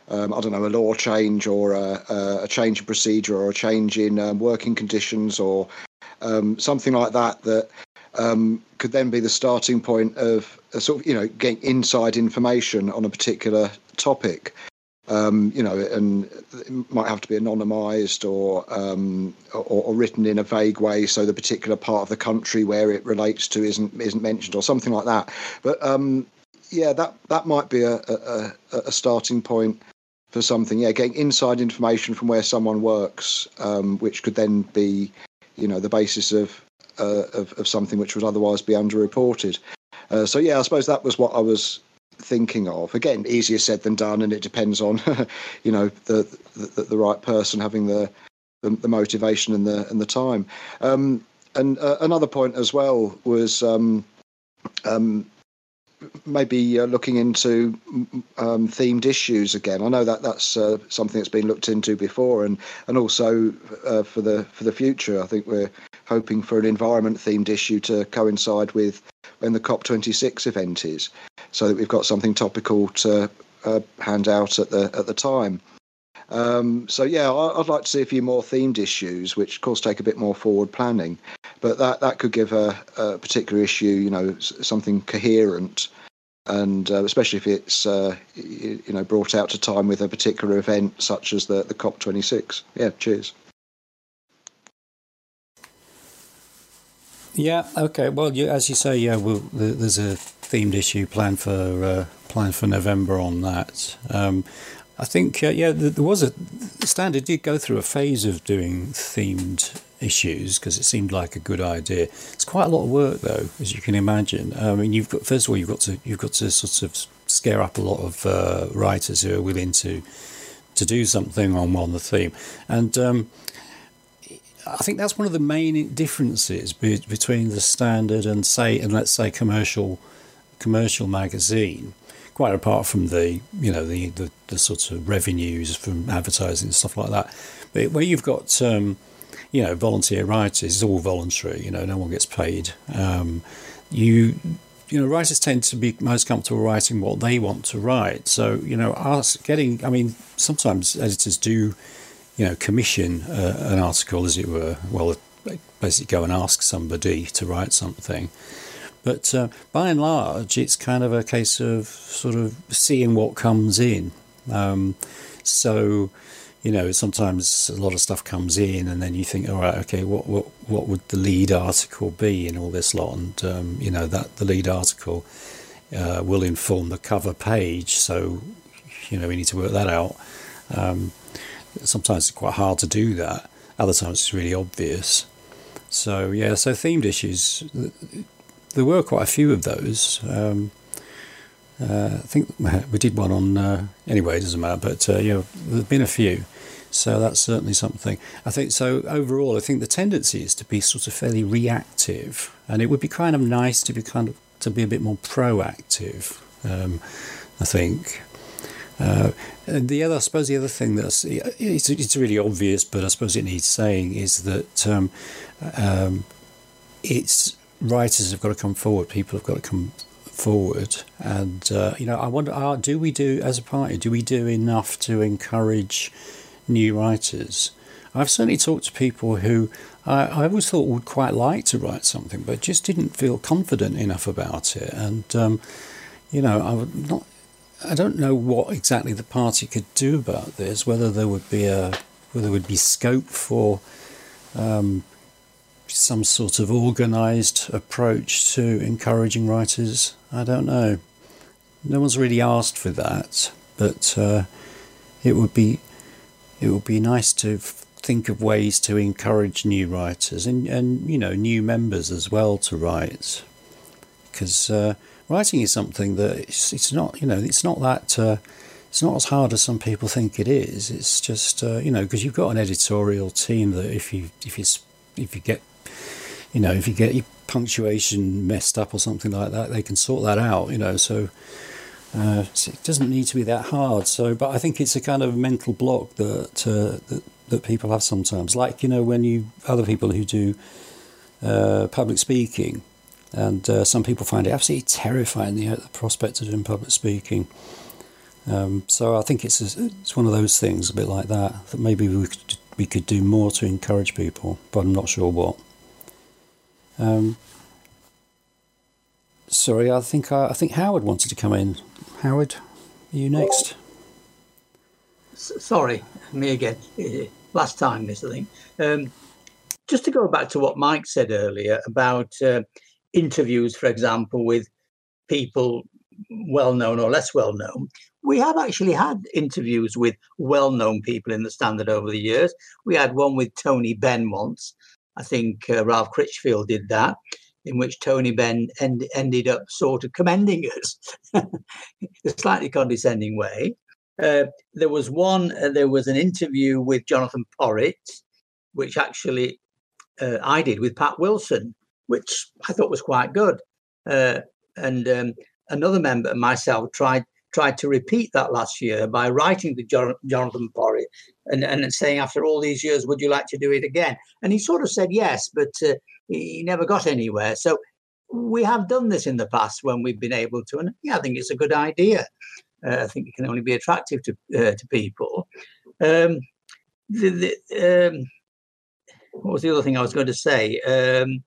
um, I don't know, a law change or a, a change in procedure or a change in um, working conditions or um, something like that, that um, could then be the starting point of a sort of, you know, getting inside information on a particular topic. Um, you know, and it might have to be anonymised or, um, or or written in a vague way, so the particular part of the country where it relates to isn't isn't mentioned, or something like that. But um, yeah, that that might be a, a a starting point for something. Yeah, getting inside information from where someone works, um, which could then be, you know, the basis of uh, of, of something which would otherwise be underreported. Uh, so yeah, I suppose that was what I was thinking of. Again, easier said than done, and it depends on you know the, the the right person having the the, the motivation and the and the time. Um, and uh, another point as well was um, um, maybe uh, looking into um, themed issues again. I know that that's uh, something that's been looked into before, and and also uh, for the for the future, I think we're hoping for an environment themed issue to coincide with when the COP twenty-six event is, so that we've got something topical to uh, hand out at the at the time. Um, so yeah, I, I'd like to see a few more themed issues, which of course take a bit more forward planning, but that that could give a, a particular issue, you know, something coherent, and uh, especially if it's uh, you, you know brought out to time with a particular event such as the the COP twenty-six. Yeah, cheers. Yeah. Okay. Well, you, as you say, yeah, we'll, there's a themed issue planned for uh, planned for November on that. Um, I think, uh, yeah, there was a the Standard did go through a phase of doing themed issues because it seemed like a good idea. It's quite a lot of work, though, as you can imagine. I mean, you've got first of all, you've got to you've got to sort of scare up a lot of uh, writers who are willing to to do something on on the theme, and. Um, I think that's one of the main differences be- between the Standard and say, and let's say commercial, commercial magazine. Quite apart from the, you know, the, the, the sorts of revenues from advertising and stuff like that, but where you've got, um, you know, volunteer writers, it's all voluntary. You know, no one gets paid. Um, you, you know, writers tend to be most comfortable writing what they want to write. So, you know, us getting, I mean, sometimes editors do. You know, commission uh, an article, as it were. Well, basically go and ask somebody to write something. But uh, by and large, it's kind of a case of sort of seeing what comes in. Um, so, you know, sometimes a lot of stuff comes in, and then you think, all right, okay, what what what would the lead article be in all this lot? And um, you know, that the lead article uh, will inform the cover page. So, you know, we need to work that out. Um, Sometimes it's quite hard to do that. Other times it's really obvious. So, yeah, so themed issues, there were quite a few of those. Um, uh, I think we did one on, uh, anyway, it doesn't matter, but, uh, yeah, there have been a few. So that's certainly something. I think, so overall, I think the tendency is to be sort of fairly reactive. And it would be kind of nice to be kind of, to be a bit more proactive, um, I think. Uh, and the other, I suppose, the other thing that's it's it's really obvious, but I suppose it needs saying is that um, um, it's writers have got to come forward. People have got to come forward, and uh, you know, I wonder, are, do we do as a party? Do we do enough to encourage new writers? I've certainly talked to people who I, I always thought would quite like to write something, but just didn't feel confident enough about it, and um, you know, I would not. I don't know what exactly the party could do about this. Whether there would be a, whether there would be scope for um, some sort of organised approach to encouraging writers. I don't know. No one's really asked for that, but uh, it would be, it would be nice to think of ways to encourage new writers and and you know new members as well to write, because. Uh, Writing is something that it's, it's not, you know, it's not that, uh, it's not as hard as some people think it is. It's just, uh, you know, because you've got an editorial team that if you, if you, if you get, you know, if you get your punctuation messed up or something like that, they can sort that out, you know, so, uh, so it doesn't need to be that hard. So, but I think it's a kind of mental block that, uh, that, that people have sometimes. Like, you know, when you, other people who do uh, public speaking, and uh, some people find it absolutely terrifying, the, the prospect of doing public speaking. Um, so I think it's a, it's one of those things, a bit like that, that maybe we could, we could do more to encourage people, but I'm not sure what. Um, sorry, I think I, I think Howard wanted to come in. Howard, are you next? Sorry, me again. Last time this, I think. Um, just to go back to what Mike said earlier about uh, interviews, for example, with people well-known or less well-known. We have actually had interviews with well-known people in the Standard over the years. We had one with Tony Benn once. I think uh, Ralph Critchfield did that, in which Tony Benn end, ended up sort of commending us in a slightly condescending way. Uh, there was one, uh, there was an interview with Jonathan Porritt, which actually uh, I did with Pat Wilson, which I thought was quite good. Uh, and um, another member and myself tried tried to repeat that last year by writing to John, Jonathan Porritt and, and saying, after all these years, would you like to do it again? And he sort of said yes, but uh, he never got anywhere. So we have done this in the past when we've been able to, and yeah, I think it's a good idea. Uh, I think it can only be attractive to uh, to people. Um, the, the, um, what was the other thing I was going to say? Um,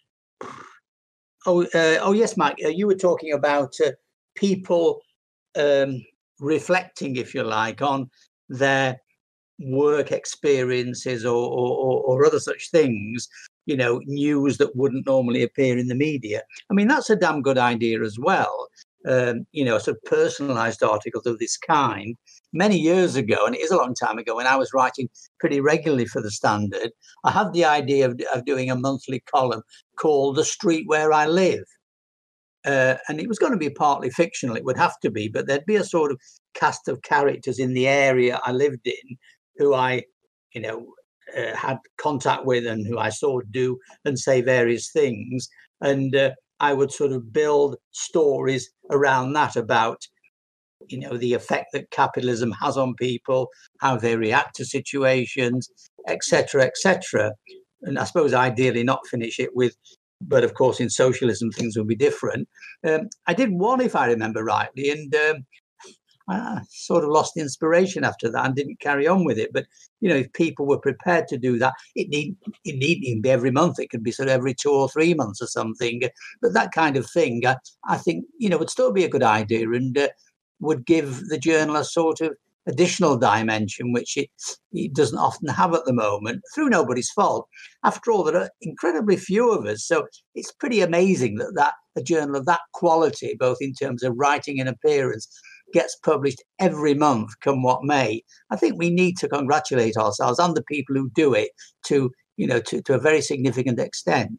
oh, uh, oh yes, Mike, uh, you were talking about uh, people um, reflecting, if you like, on their work experiences or, or, or other such things. You know, news that wouldn't normally appear in the media. I mean, that's a damn good idea as well. Um, you know, sort of personalised articles of this kind. Many years ago, and it is a long time ago, when I was writing pretty regularly for the Standard, I had the idea of, of doing a monthly column called The Street Where I Live. Uh, and it was going to be partly fictional, it would have to be, but there'd be a sort of cast of characters in the area I lived in who I, you know, uh, had contact with and who I saw do and say various things. And uh, I would sort of build stories around that about, you know, the effect that capitalism has on people, how they react to situations, et cetera, et cetera. And I suppose ideally not finish it with, but of course in socialism things will be different. Um, I did one, if I remember rightly, and um, I sort of lost inspiration after that and didn't carry on with it. But, you know, if people were prepared to do that, it need it needn't even be every month. It could be sort of every two or three months or something. But that kind of thing, I, I think, you know, would still be a good idea and uh, would give the journal a sort of additional dimension, which it, it doesn't often have at the moment, through nobody's fault. After all, there are incredibly few of us. So it's pretty amazing that, that a journal of that quality, both in terms of writing and appearance, gets published every month, come what may. I think we need to congratulate ourselves and the people who do it to, you know, to, to a very significant extent.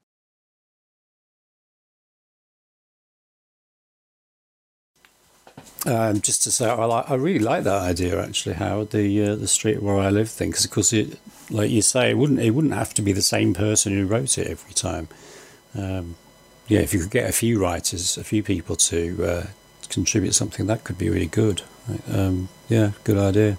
Um, just to say, I, like, I really like that idea actually, Howard. The uh, the Street Where I Live thing, because of course, it, like you say, it wouldn't it wouldn't have to be the same person who wrote it every time. Um, yeah, if you could get a few writers, a few people to uh, contribute something, that could be really good. Um, yeah, good idea.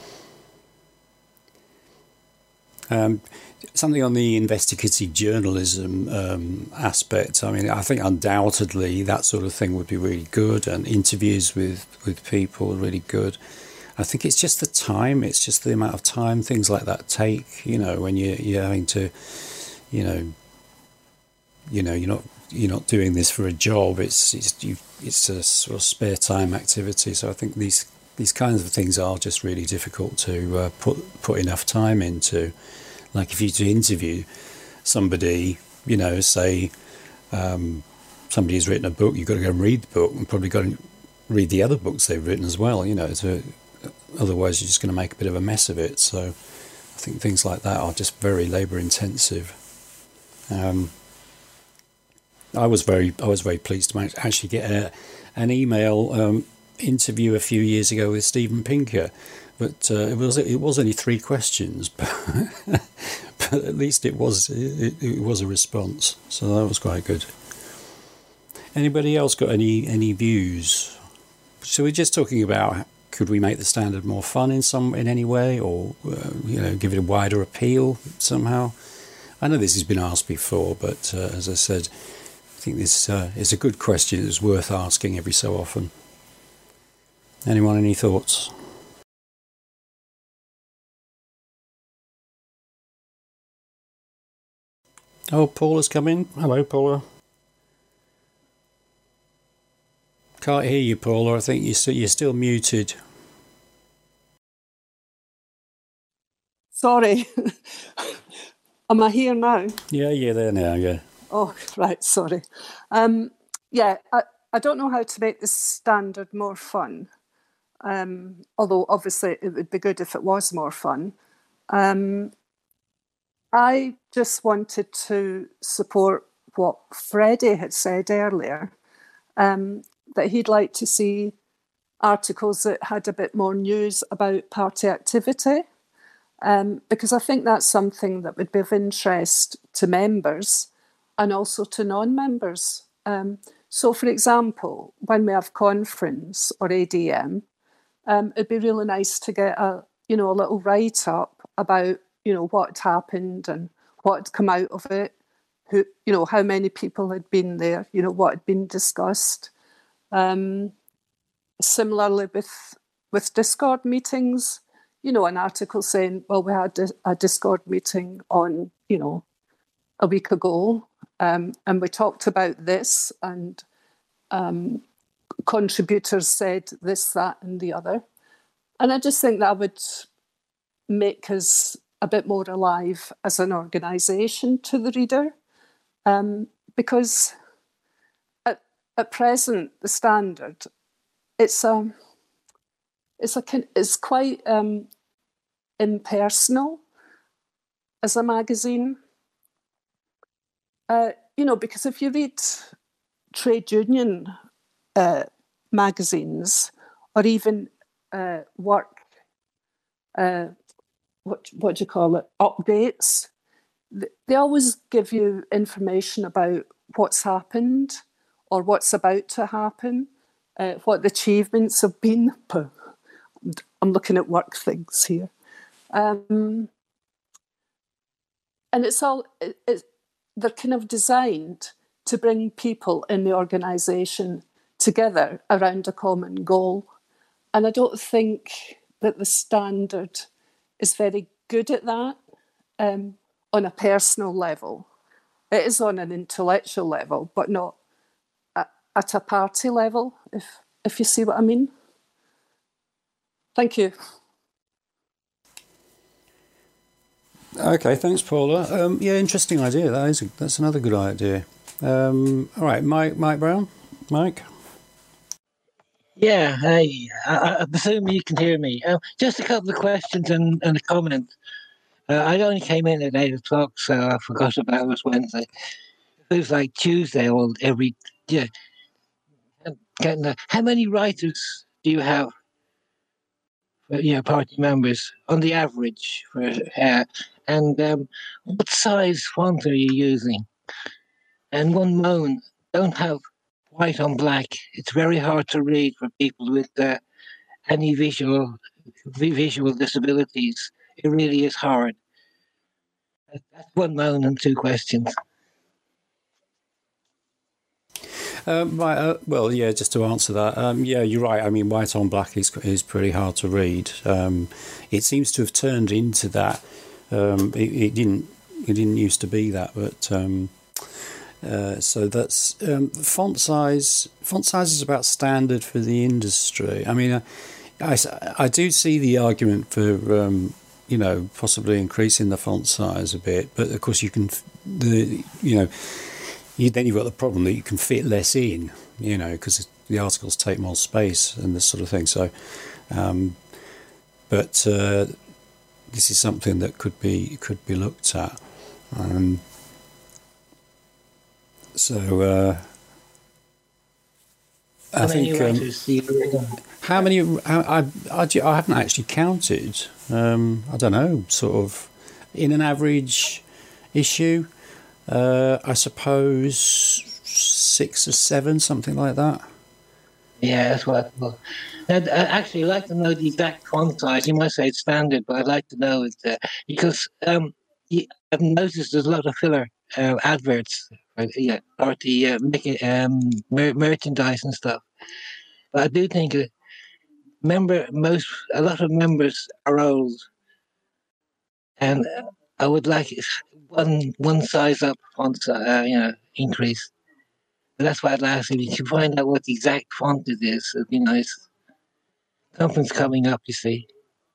Um, something on the investigative journalism um, aspect. I mean, I think undoubtedly that sort of thing would be really good, and interviews with, with people are really good. I think it's just the time, it's just the amount of time things like that take, you know, when you, you're having to, you know, you know, you're not you're not doing this for a job, it's it's, you, it's a sort of spare time activity. So I think these these kinds of things are just really difficult to uh, put put enough time into. Like if you to interview somebody, you know, say um, somebody who's written a book, you've got to go and read the book and probably go and read the other books they've written as well, you know, to, otherwise you're just going to make a bit of a mess of it. So I think things like that are just very labour intensive. Um, I was very I was very pleased to actually get a, an email um, interview a few years ago with Steven Pinker. But uh, it was it was only three questions, but, but at least it was it, it was a response, so that was quite good. Anybody else got any any views? So we're just talking about, could we make the Standard more fun in some in any way, or uh, you know, give it a wider appeal somehow? I know this has been asked before, but uh, as I said, I think this uh, is a good question. It's worth asking every so often. Anyone, any thoughts? Oh, Paula's come in. Hello, Paula. Can't hear you, Paula. I think you're still, you're still muted. Sorry. Am I here now? Yeah, you're there now, yeah. Oh, right, sorry. Um, yeah, I, I don't know how to make the standard more fun, um, although obviously it would be good if it was more fun. Um, I just wanted to support what Freddie had said earlier, um, that he'd like to see articles that had a bit more news about party activity, um, because I think that's something that would be of interest to members and also to non-members. Um, so, for example, when we have conference or A D M, um, it'd be really nice to get a, you know, a little write-up about, you know, what had happened and what had come out of it, who, you know, how many people had been there, you know, what had been discussed. Um, similarly with with Discord meetings, you know, an article saying, well, we had a, a Discord meeting on, you know, a week ago, um, and we talked about this, and um, contributors said this, that, and the other. And I just think that would make us a bit more alive as an organisation to the reader, um, because at, at present, the Standard, it's a, it's a, it's quite um, impersonal as a magazine. Uh, you know, because if you read trade union uh, magazines or even uh, work, uh, what what do you call it, updates, they always give you information about what's happened or what's about to happen, uh, what the achievements have been. I'm looking at work things here. Um, and it's all, it, it, they're kind of designed to bring people in the organisation together around a common goal. And I don't think that the Standard is very good at that um, on a personal level. It is on an intellectual level, but not at, at a party level, if if you see what I mean. Thank you. Okay, thanks, Paula. Um, yeah, interesting idea. That is a, that's another good idea. Um, all right, Mike, Mike Brown, Mike. Yeah, hey, I, I presume you can hear me. Uh, just a couple of questions and, and a comment. Uh, I only came in at eight o'clock, so I forgot about it was Wednesday. It was like Tuesday or every yeah. Getting uh, how many writers do you have? Uh, you know, party members on the average for uh, and um, what size font are you using? And one moan, don't have white on black. It's very hard to read for people with uh, any visual visual disabilities. It really is hard. That's one moan and two questions. Um, right. Uh, well, yeah. Just to answer that, um, yeah, you're right. I mean, white on black is is pretty hard to read. Um, it seems to have turned into that. Um, it, it didn't. It didn't used to be that, but um, uh, so that's um, font size. Font size is about standard for the industry. I mean, I, I, I do see the argument for um, you know possibly increasing the font size a bit, but of course you can the you know. You, then you've got the problem that you can fit less in, you know, because the articles take more space and this sort of thing. So, um, but uh, this is something that could be could be looked at. Um, so, uh, I how think many um, how many I, I I haven't actually counted. Um, I don't know, sort of in an average issue. Uh, I suppose six or seven, something like that. Yeah, that's what I thought. I'd, I'd actually like to know the exact font size. You might say it's standard, but I'd like to know it uh, because um, I've noticed there's a lot of filler uh, adverts, uh, yeah, party uh, making um, mer- merchandise and stuff. But I do think uh, member most a lot of members are old, and I would like one one size up font, uh, you know, increase. That's why I'd ask if you can find out what the exact font it is. It'd be nice. Something's coming up, you see.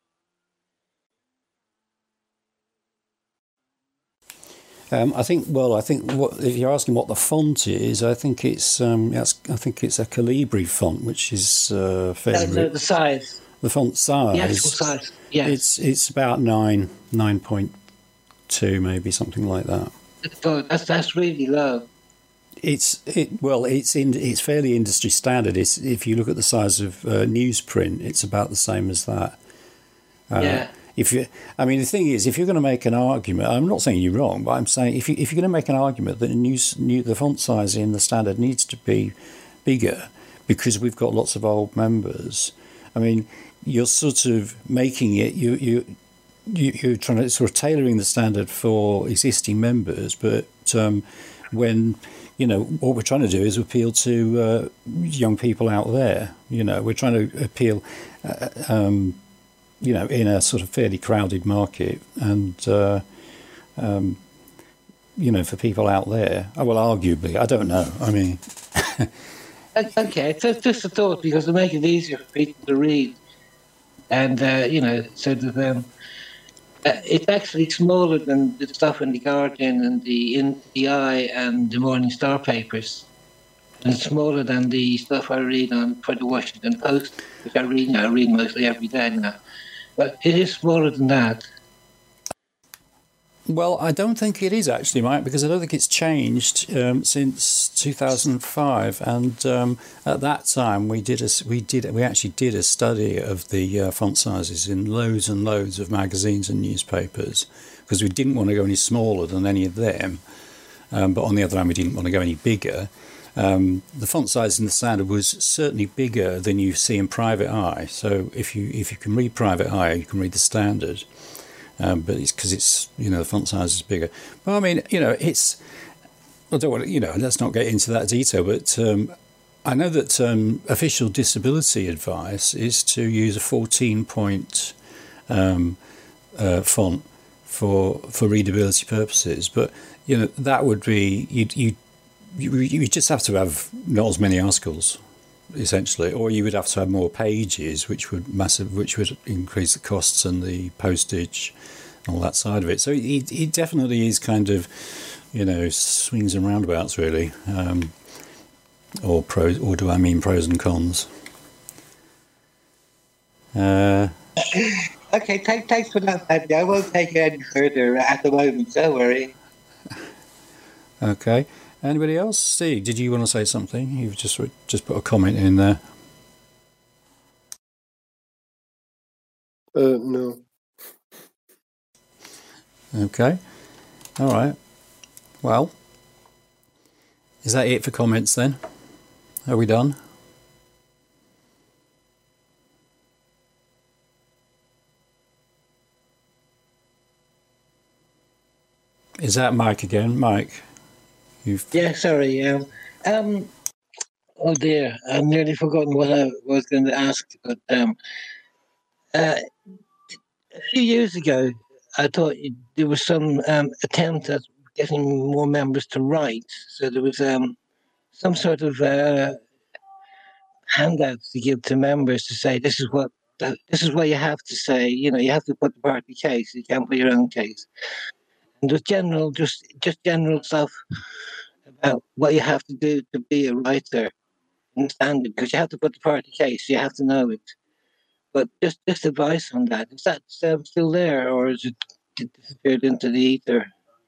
Um, I think. Well, I think what, if you're asking what the font is, I think it's. Um, that's, I think it's a Calibri font, which is uh, fairly. No, no, the size. The font size. The actual size. Yeah. It's it's about nine nine point two, maybe something like that. That's that's really low. It's it well. It's in. It's fairly industry standard. It's if you look at the size of uh, newsprint, it's about the same as that. Uh, yeah. If you, I mean, the thing is, if you're going to make an argument, I'm not saying you're wrong, but I'm saying if you if you're going to make an argument that news, new, the font size in the standard needs to be bigger because we've got lots of old members. I mean, you're sort of making it. You you. You, you're trying to sort of tailoring the standard for existing members, but um, when you know what we're trying to do is appeal to uh, young people out there. You know, we're trying to appeal, uh, um, you know, in a sort of fairly crowded market, and uh, um, you know, for people out there. Oh, well, arguably, I don't know. I mean, okay, it's just a thought because to make it easier for people to read, and uh, you know, so that. Um, Uh, it's actually smaller than the stuff in the Guardian and the in the Eye and the Morning Star papers, and smaller than the stuff I read on for the Washington Post, which I read now. I read mostly every day now, but it is smaller than that. Well, I don't think it is actually, Mike, because I don't think it's changed um, since two thousand five. And um, at that time, we did a, we did we actually did a study of the uh, font sizes in loads and loads of magazines and newspapers because we didn't want to go any smaller than any of them. Um, but on the other hand, we didn't want to go any bigger. Um, the font size in the standard was certainly bigger than you see in Private Eye. So if you if you can read Private Eye, you can read the standard. Um, but it's because it's, you know, the font size is bigger. But I mean, you know, it's, I don't want to, you know, let's not get into that detail, but um, I know that um, official disability advice is to use a fourteen point um, uh, font for for readability purposes. But, you know, that would be, you you you just have to have not as many articles, essentially, or you would have to have more pages, which would massive, which would increase the costs and the postage, and all that side of it. So it, it definitely is kind of, you know, swings and roundabouts, really, um, or pros, or do I mean pros and cons? Uh, okay, take, thanks for that, Andy. I won't take it any further at the moment. Don't worry. Okay. Anybody else? Steve, did you want to say something? You've just just put a comment in there. Uh, no. Okay. All right. Well, is that it for comments then? Are we done? Is that Mike again? Mike? You've... Yeah, sorry. Um, um, oh dear, I've nearly forgotten what I was going to ask. But um, uh, a few years ago, I thought there was some um, attempt at getting more members to write. So there was um, some sort of uh, handouts to give to members to say, "This is what this is what you have to say." You know, you have to put the party case. You can't put your own case. And just general, just just general stuff about what you have to do to be a writer in standard, because you have to put the party case, you have to know it. But just, just advice on that. Is that um, still there, or is it disappeared into the ether?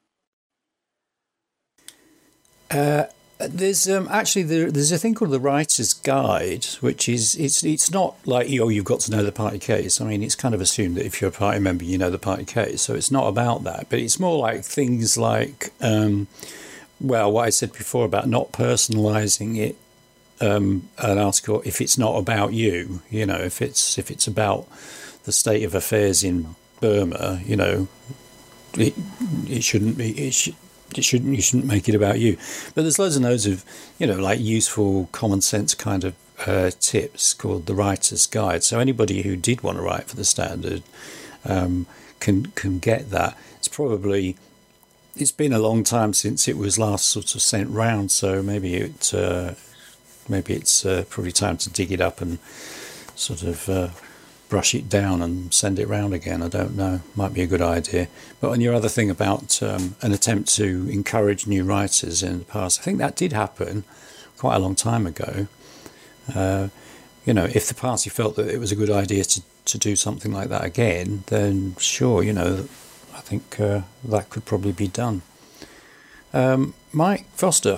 Uh, there's um, actually there, there's a thing called the Writer's Guide, which is it's it's not like, oh, you've got to know the party case. I mean, it's kind of assumed that if you're a party member, you know the party case. So it's not about that, but it's more like things like. Um, Well, what I said before about not personalising it, um, an article, if it's not about you, you know, if it's if it's about the state of affairs in Burma, you know, it it shouldn't be it should it shouldn't you shouldn't make it about you. But there's loads and loads of, you know, like useful common sense kind of uh, tips called the Writer's Guide. So anybody who did want to write for the Standard um, can can get that. It's probably it's been a long time since it was last sort of sent round, so maybe it uh, maybe it's uh, probably time to dig it up and sort of uh, brush it down and send it round again. I don't know. Might be a good idea. But on your other thing about um, an attempt to encourage new writers in the past, I think that did happen quite a long time ago. Uh, you know, if the party felt that it was a good idea to, to do something like that again, then sure, you know, I think uh, that could probably be done. Um, Mike Foster.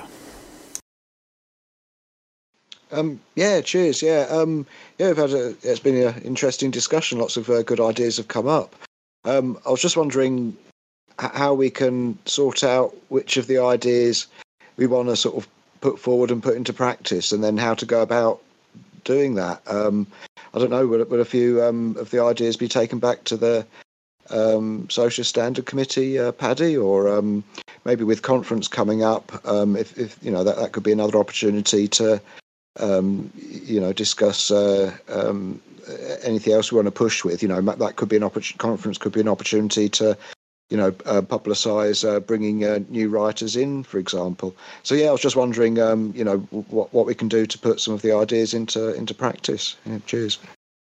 Um, yeah, cheers. Yeah, um, yeah. We've had a, it's been an interesting discussion. Lots of uh, good ideas have come up. Um, I was just wondering h- how we can sort out which of the ideas we want to sort of put forward and put into practice, and then how to go about doing that. Um, I don't know. Will, will a few um, of the ideas be taken back to the um, Social Standard Committee, uh, Paddy, or um, maybe with conference coming up? Um, if, if you know, that that could be another opportunity to. Um, you know, discuss uh, um, anything else we want to push with. You know, that could be an oppor- conference, could be an opportunity to, you know, uh, publicise uh, bringing uh, new writers in, for example. So yeah, I was just wondering, um, you know, what what we can do to put some of the ideas into into practice. Yeah, cheers.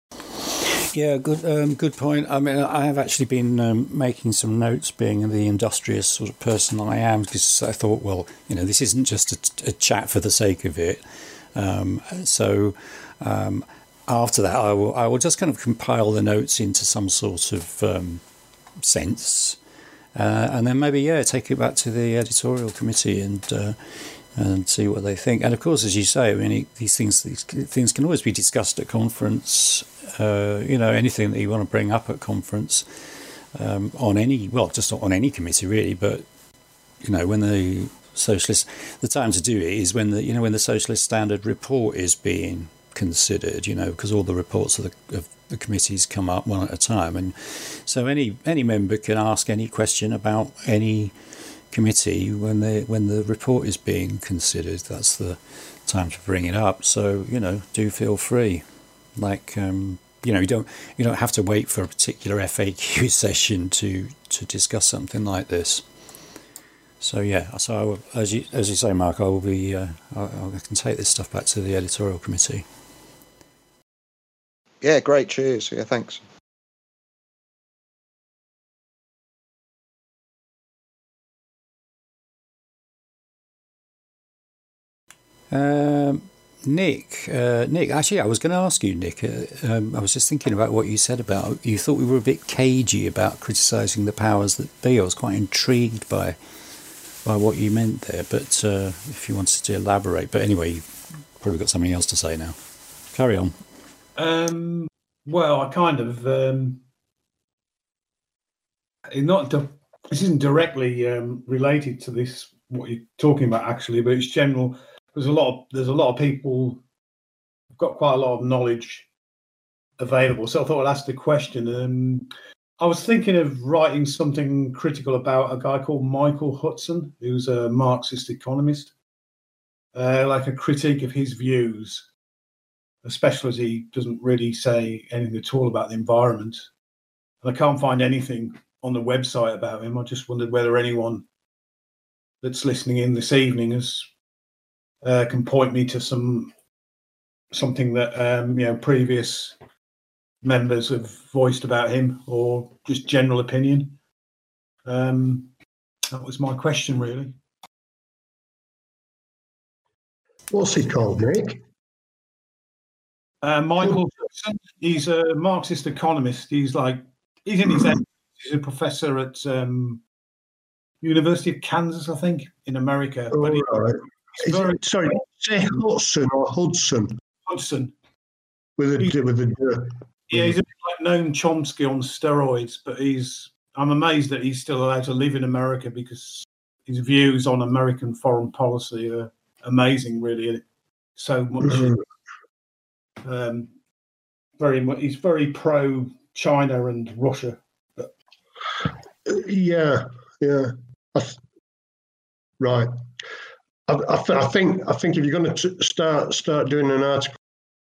Yeah, good um, good point. I mean, I have actually been um, making some notes, being the industrious sort of person I am, because I thought, well, you know, this isn't just a, a chat for the sake of it. Um, so um, after that, I will I will just kind of compile the notes into some sort of um, sense, uh, and then maybe yeah, take it back to the editorial committee and uh, and see what they think. And of course, as you say, I mean, these things these things can always be discussed at conference. Uh, you know, anything that you want to bring up at conference um, on any well, just not on any committee really, but you know, when the Socialist, the time to do it is when the you know when the Socialist Standard report is being considered. You know, because all the reports of the, of the committees come up one at a time, and so any any member can ask any question about any committee when the when the report is being considered. That's the time to bring it up. So you know, do feel free. Like um, you know, you don't you don't have to wait for a particular F A Q session to to discuss something like this. So yeah, so I will, as you as you say, Mark, I will be. Uh, I, I can take this stuff back to the editorial committee. Yeah, great. Cheers. Yeah, thanks. Um, Nick, uh, Nick. Actually, I was going to ask you, Nick. Uh, um, I was just thinking about what you said about. You thought we were a bit cagey about criticising the powers that be. I was quite intrigued by. by what you meant there, but uh, if you wanted to elaborate. But anyway, you've probably got something else to say now. Carry on. Um, well, I kind of um, not di- this isn't directly um, related to this what you're talking about actually, but it's general. There's a lot of there's a lot of people who've got quite a lot of knowledge available. So I thought I'd ask the question. Um, I was thinking of writing something critical about a guy called Michael Hudson, who's a Marxist economist, uh, like a critique of his views, especially as he doesn't really say anything at all about the environment. And I can't find anything on the website about him. I just wondered whether anyone that's listening in this evening has, uh, can point me to some something that um, you know previous members have voiced about him, or just general opinion. Um, that was my question, really. What's he called, Nick? Uh, Michael Hudson. He's a Marxist economist. He's like he's in his eighties. He's a professor at um, University of Kansas, I think, in America. Oh, but he, right. he's very, it, sorry, say Hudson or Hudson? Hudson. With a He's, with a. Yeah, he's a bit like Noam Chomsky on steroids, but he's. I'm amazed that he's still allowed to live in America because his views on American foreign policy are amazing. Really, so much. Mm-hmm. Um, very much. He's very pro China and Russia. But... Yeah, yeah. I th- right. I, I, th- I think. I think if you're going to t- start start doing an article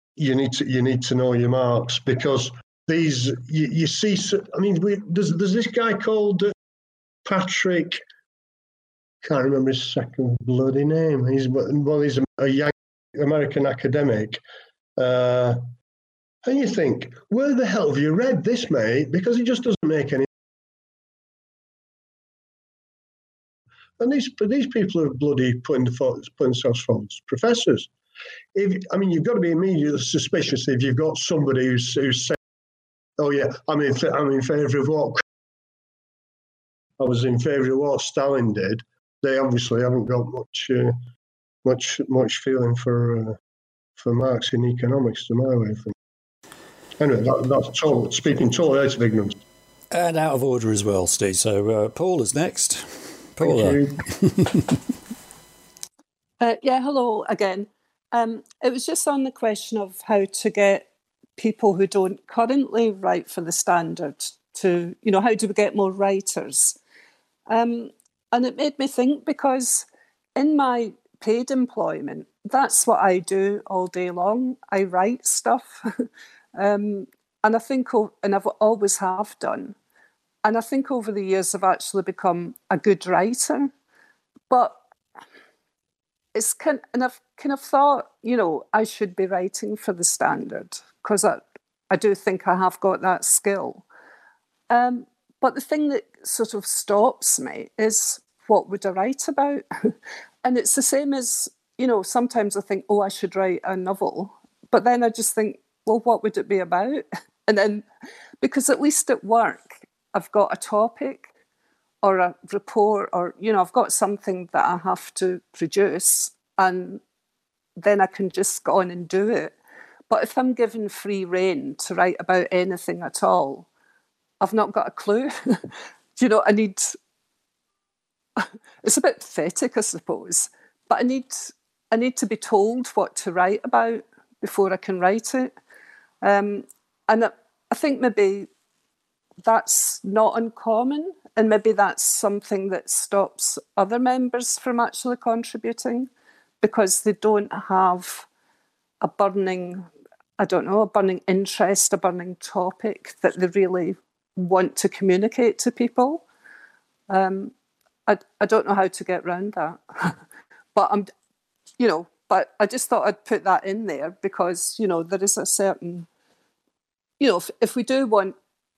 you need to you need to know your marks, because these you, you see. I mean, we, there's there's this guy called uh, Patrick. Can't remember his second bloody name. He's well, he's a, a young American academic, uh, and you think, where the hell have you read this, mate? Because it just doesn't make any. And these these people are bloody putting, the, putting themselves forward as professors. If I mean, you've got to be immediately suspicious if you've got somebody who's who's saying, "Oh yeah, I'm in I'm in favour of what I was in favour of what Stalin did." They obviously haven't got much uh, much much feeling for uh, for Marx in economics, to my way of thinking. Anyway, that, that's total, speaking totally out of ignorance. And out of order as well, Steve. So uh, Paul is next. Paula. uh, yeah, hello again. Um, it was just on the question of how to get people who don't currently write for the Standard to, you know, how do we get more writers? Um, and it made me think, because in my paid employment, that's what I do all day long. I write stuff. um, and I think, and I've always have done. And I think over the years I've actually become a good writer. But it's kind, and I've kind of thought, you know, I should be writing for the Standard, because I, I do think I have got that skill. Um, but the thing that sort of stops me is, what would I write about? And it's the same as, you know, sometimes I think, oh, I should write a novel. But then I just think, well, what would it be about? And then, because at least at work, I've got a topic or a report, or, you know, I've got something that I have to produce, and then I can just go on and do it. But if I'm given free rein to write about anything at all, I've not got a clue. You know, I need, it's a bit pathetic, I suppose, but I need, I need to be told what to write about before I can write it. Um, and I, I think maybe that's not uncommon, and maybe that's something that stops other members from actually contributing, because they don't have a burning, I don't know, a burning interest, a burning topic that they really want to communicate to people. Um, I, I don't know how to get around that. But I'm, you know, but I just thought I'd put that in there, because, you know, there is a certain, you know, if, if we do want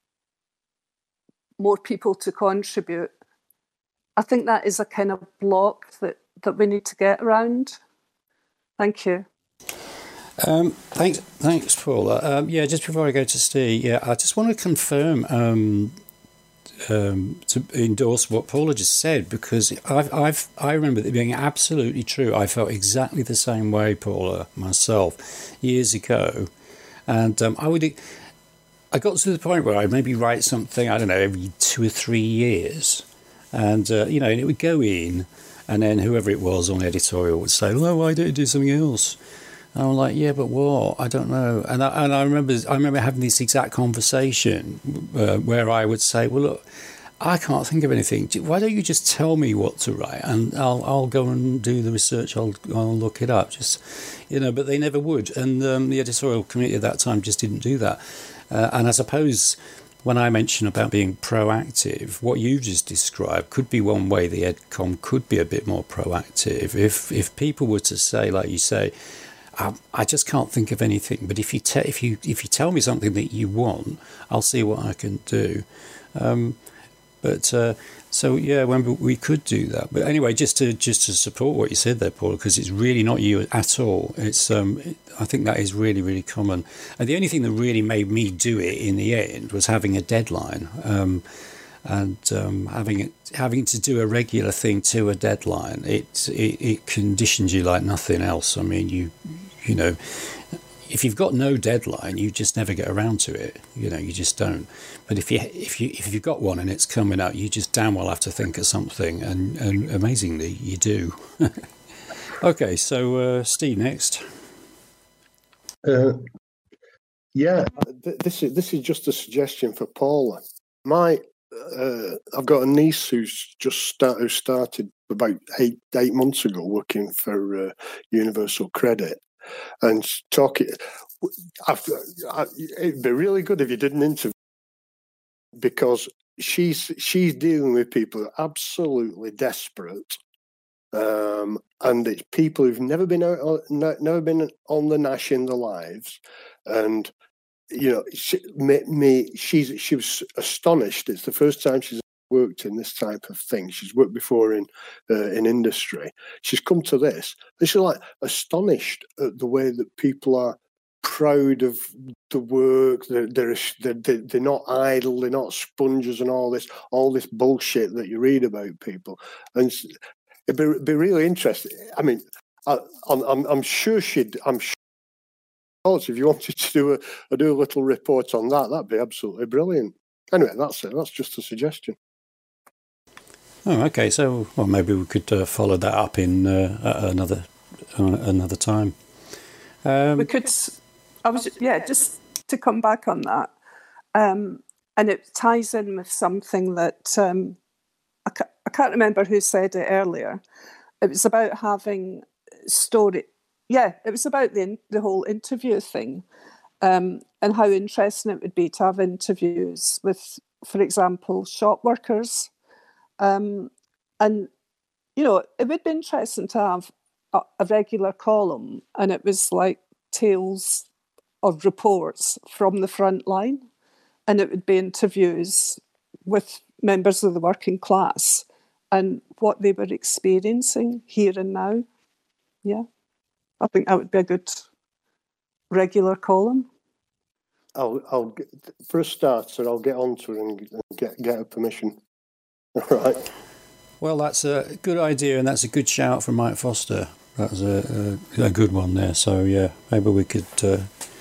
more people to contribute, I think that is a kind of block that, that we need to get around. Thank you. Um, thanks, thanks, Paula. Um, yeah, just before I go to Steve, yeah, I just want to confirm um, um, to endorse what Paula just said, because I've, I've, I remember it being absolutely true. I felt exactly the same way, Paula, myself, years ago, and um, I would. I got to the point where I'd maybe write something, I don't know, every two or three years. And, uh, you know, and it would go in, and then whoever it was on editorial would say, well, why don't you do something else? And I'm like, yeah, but what? I don't know. And I, and I remember I remember having this exact conversation uh, where I would say, well, look, I can't think of anything. Why don't you just tell me what to write, and I'll I'll go and do the research. I'll I'll look it up. Just, you know, but they never would. And um, the editorial committee at that time just didn't do that. Uh, and I suppose when I mention about being proactive, what you just described could be one way the EdCom could be a bit more proactive. If if people were to say, like you say, I, I just can't think of anything, but if you te- if you if you tell me something that you want, I'll see what I can do. Um, but uh, so yeah, when we could do that. But anyway, just to just to support what you said there, Paul, because it's really not you at all. It's um, it, I think that is really really common. And the only thing that really made me do it in the end was having a deadline. Um, and um, having it, having to do a regular thing to a deadline, it, it it conditions you like nothing else. I mean, you you know, if you've got no deadline, you just never get around to it. You know, you just don't. But if you if you if you've got one and it's coming out, you just damn well have to think of something, and, and amazingly, you do. Okay, so uh, Steve next. Uh, yeah, this is this is just a suggestion for Paula. My Uh, I've got a niece who's just start, who started about eight eight months ago working for uh, Universal Credit, and talk it. It'd be really good if you did an interview, because she's she's dealing with people who are absolutely desperate, um, and it's people who've never been out, never been on the Nash in their lives, and you know, she, me, me, she's she was astonished. It's the first time she's worked in this type of thing. She's worked before in uh, in industry. She's come to this, and she's like astonished at the way that people are proud of the work. They're they're they're, they're not idle. They're not sponges and all this all this bullshit that you read about people. And it'd be, it'd be really interesting. I mean, I, I'm I'm sure she'd. I'm sure. If you wanted to do a, a do a little report on that, that'd be absolutely brilliant. Anyway, that's it. That's just a suggestion. Oh, okay. So, well, maybe we could uh, follow that up in uh, another uh, another time. Um, we could. I was yeah, just to come back on that, um, and it ties in with something that um, I, ca- I can't remember who said it earlier. It was about having story. Yeah, it was about the the whole interview thing, um, and how interesting it would be to have interviews with, for example, shop workers. Um, and, you know, it would be interesting to have a, a regular column, and it was like tales of reports from the front line, and it would be interviews with members of the working class and what they were experiencing here and now. Yeah. I think that would be a good regular column. I'll, I'll get, for a starter, I'll get onto it and get get a permission. All right. Well, that's a good idea, and that's a good shout from Mike Foster. That's a, a, a good one there. So yeah, maybe we could uh,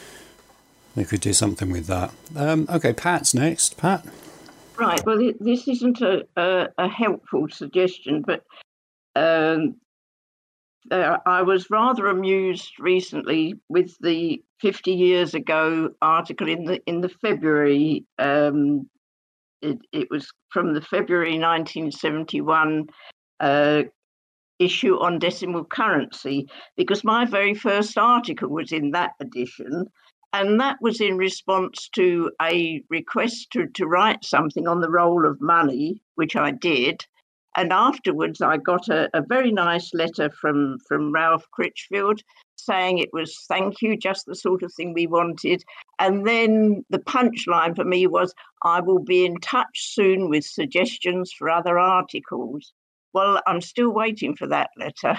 we could do something with that. Um, okay, Pat's next. Pat. Right. Well, this isn't a a, a helpful suggestion, but. Um, Uh, I was rather amused recently with the fifty years ago article in the in the February. Um, it, it was from the February nineteen seventy-one uh, issue on decimal currency, because my very first article was in that edition, and that was in response to a request to, to write something on the role of money, which I did. And afterwards, I got a, a very nice letter from, from Ralph Critchfield saying it was, thank you, just the sort of thing we wanted. And then the punchline for me was, I will be in touch soon with suggestions for other articles. Well, I'm still waiting for that letter.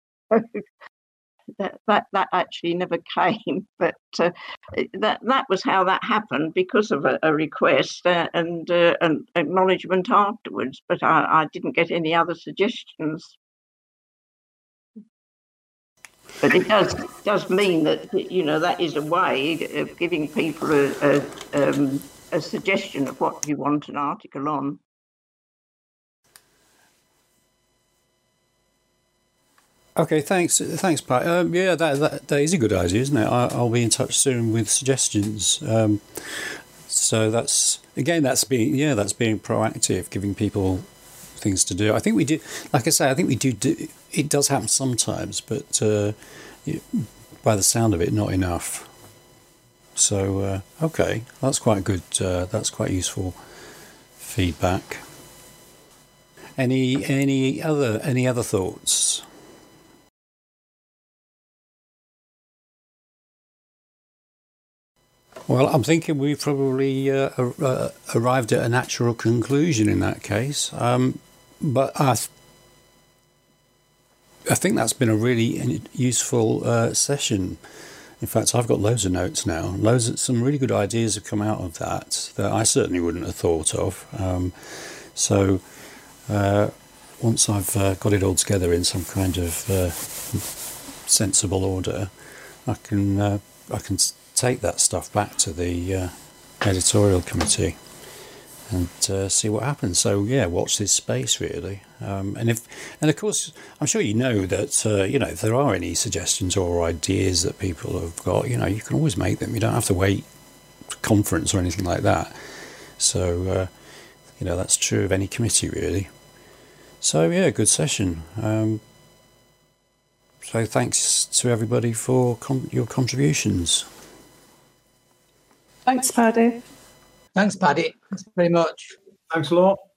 that, that that actually never came, but uh, that that was how that happened, because of a, a request uh, and uh, an acknowledgement afterwards. But I, I didn't get any other suggestions. But it does does mean that, you know, that is a way of giving people a a, um, a suggestion of what you want an article on. Okay, thanks, thanks, Pat. Um, yeah, that, that that is a good idea, isn't it? I, I'll be in touch soon with suggestions. Um, so that's again, that's being yeah, that's being proactive, giving people things to do. I think we do, like I say, I think we do. do it does happen sometimes, but uh, by the sound of it, not enough. So uh, okay, that's quite good. Uh, that's quite useful feedback. Any any other any other thoughts? Well, I'm thinking we've probably uh, uh, arrived at a natural conclusion in that case. Um, but I, th- I think that's been a really useful uh, session. In fact, I've got loads of notes now. Loads of, some really good ideas have come out of that that I certainly wouldn't have thought of. Um, so uh, once I've uh, got it all together in some kind of uh, sensible order, I can uh, I can. take that stuff back to the uh, editorial committee and uh, see what happens. So yeah, watch this space really. Um, and if, and of course, I'm sure you know that uh, you know, if there are any suggestions or ideas that people have got, you know, you can always make them. You don't have to wait for conference or anything like that. So uh, you know, that's true of any committee really. So yeah, good session. Um, so thanks to everybody for con- your contributions. Thanks, Paddy. Thanks, Paddy. Thanks very much. Thanks a lot.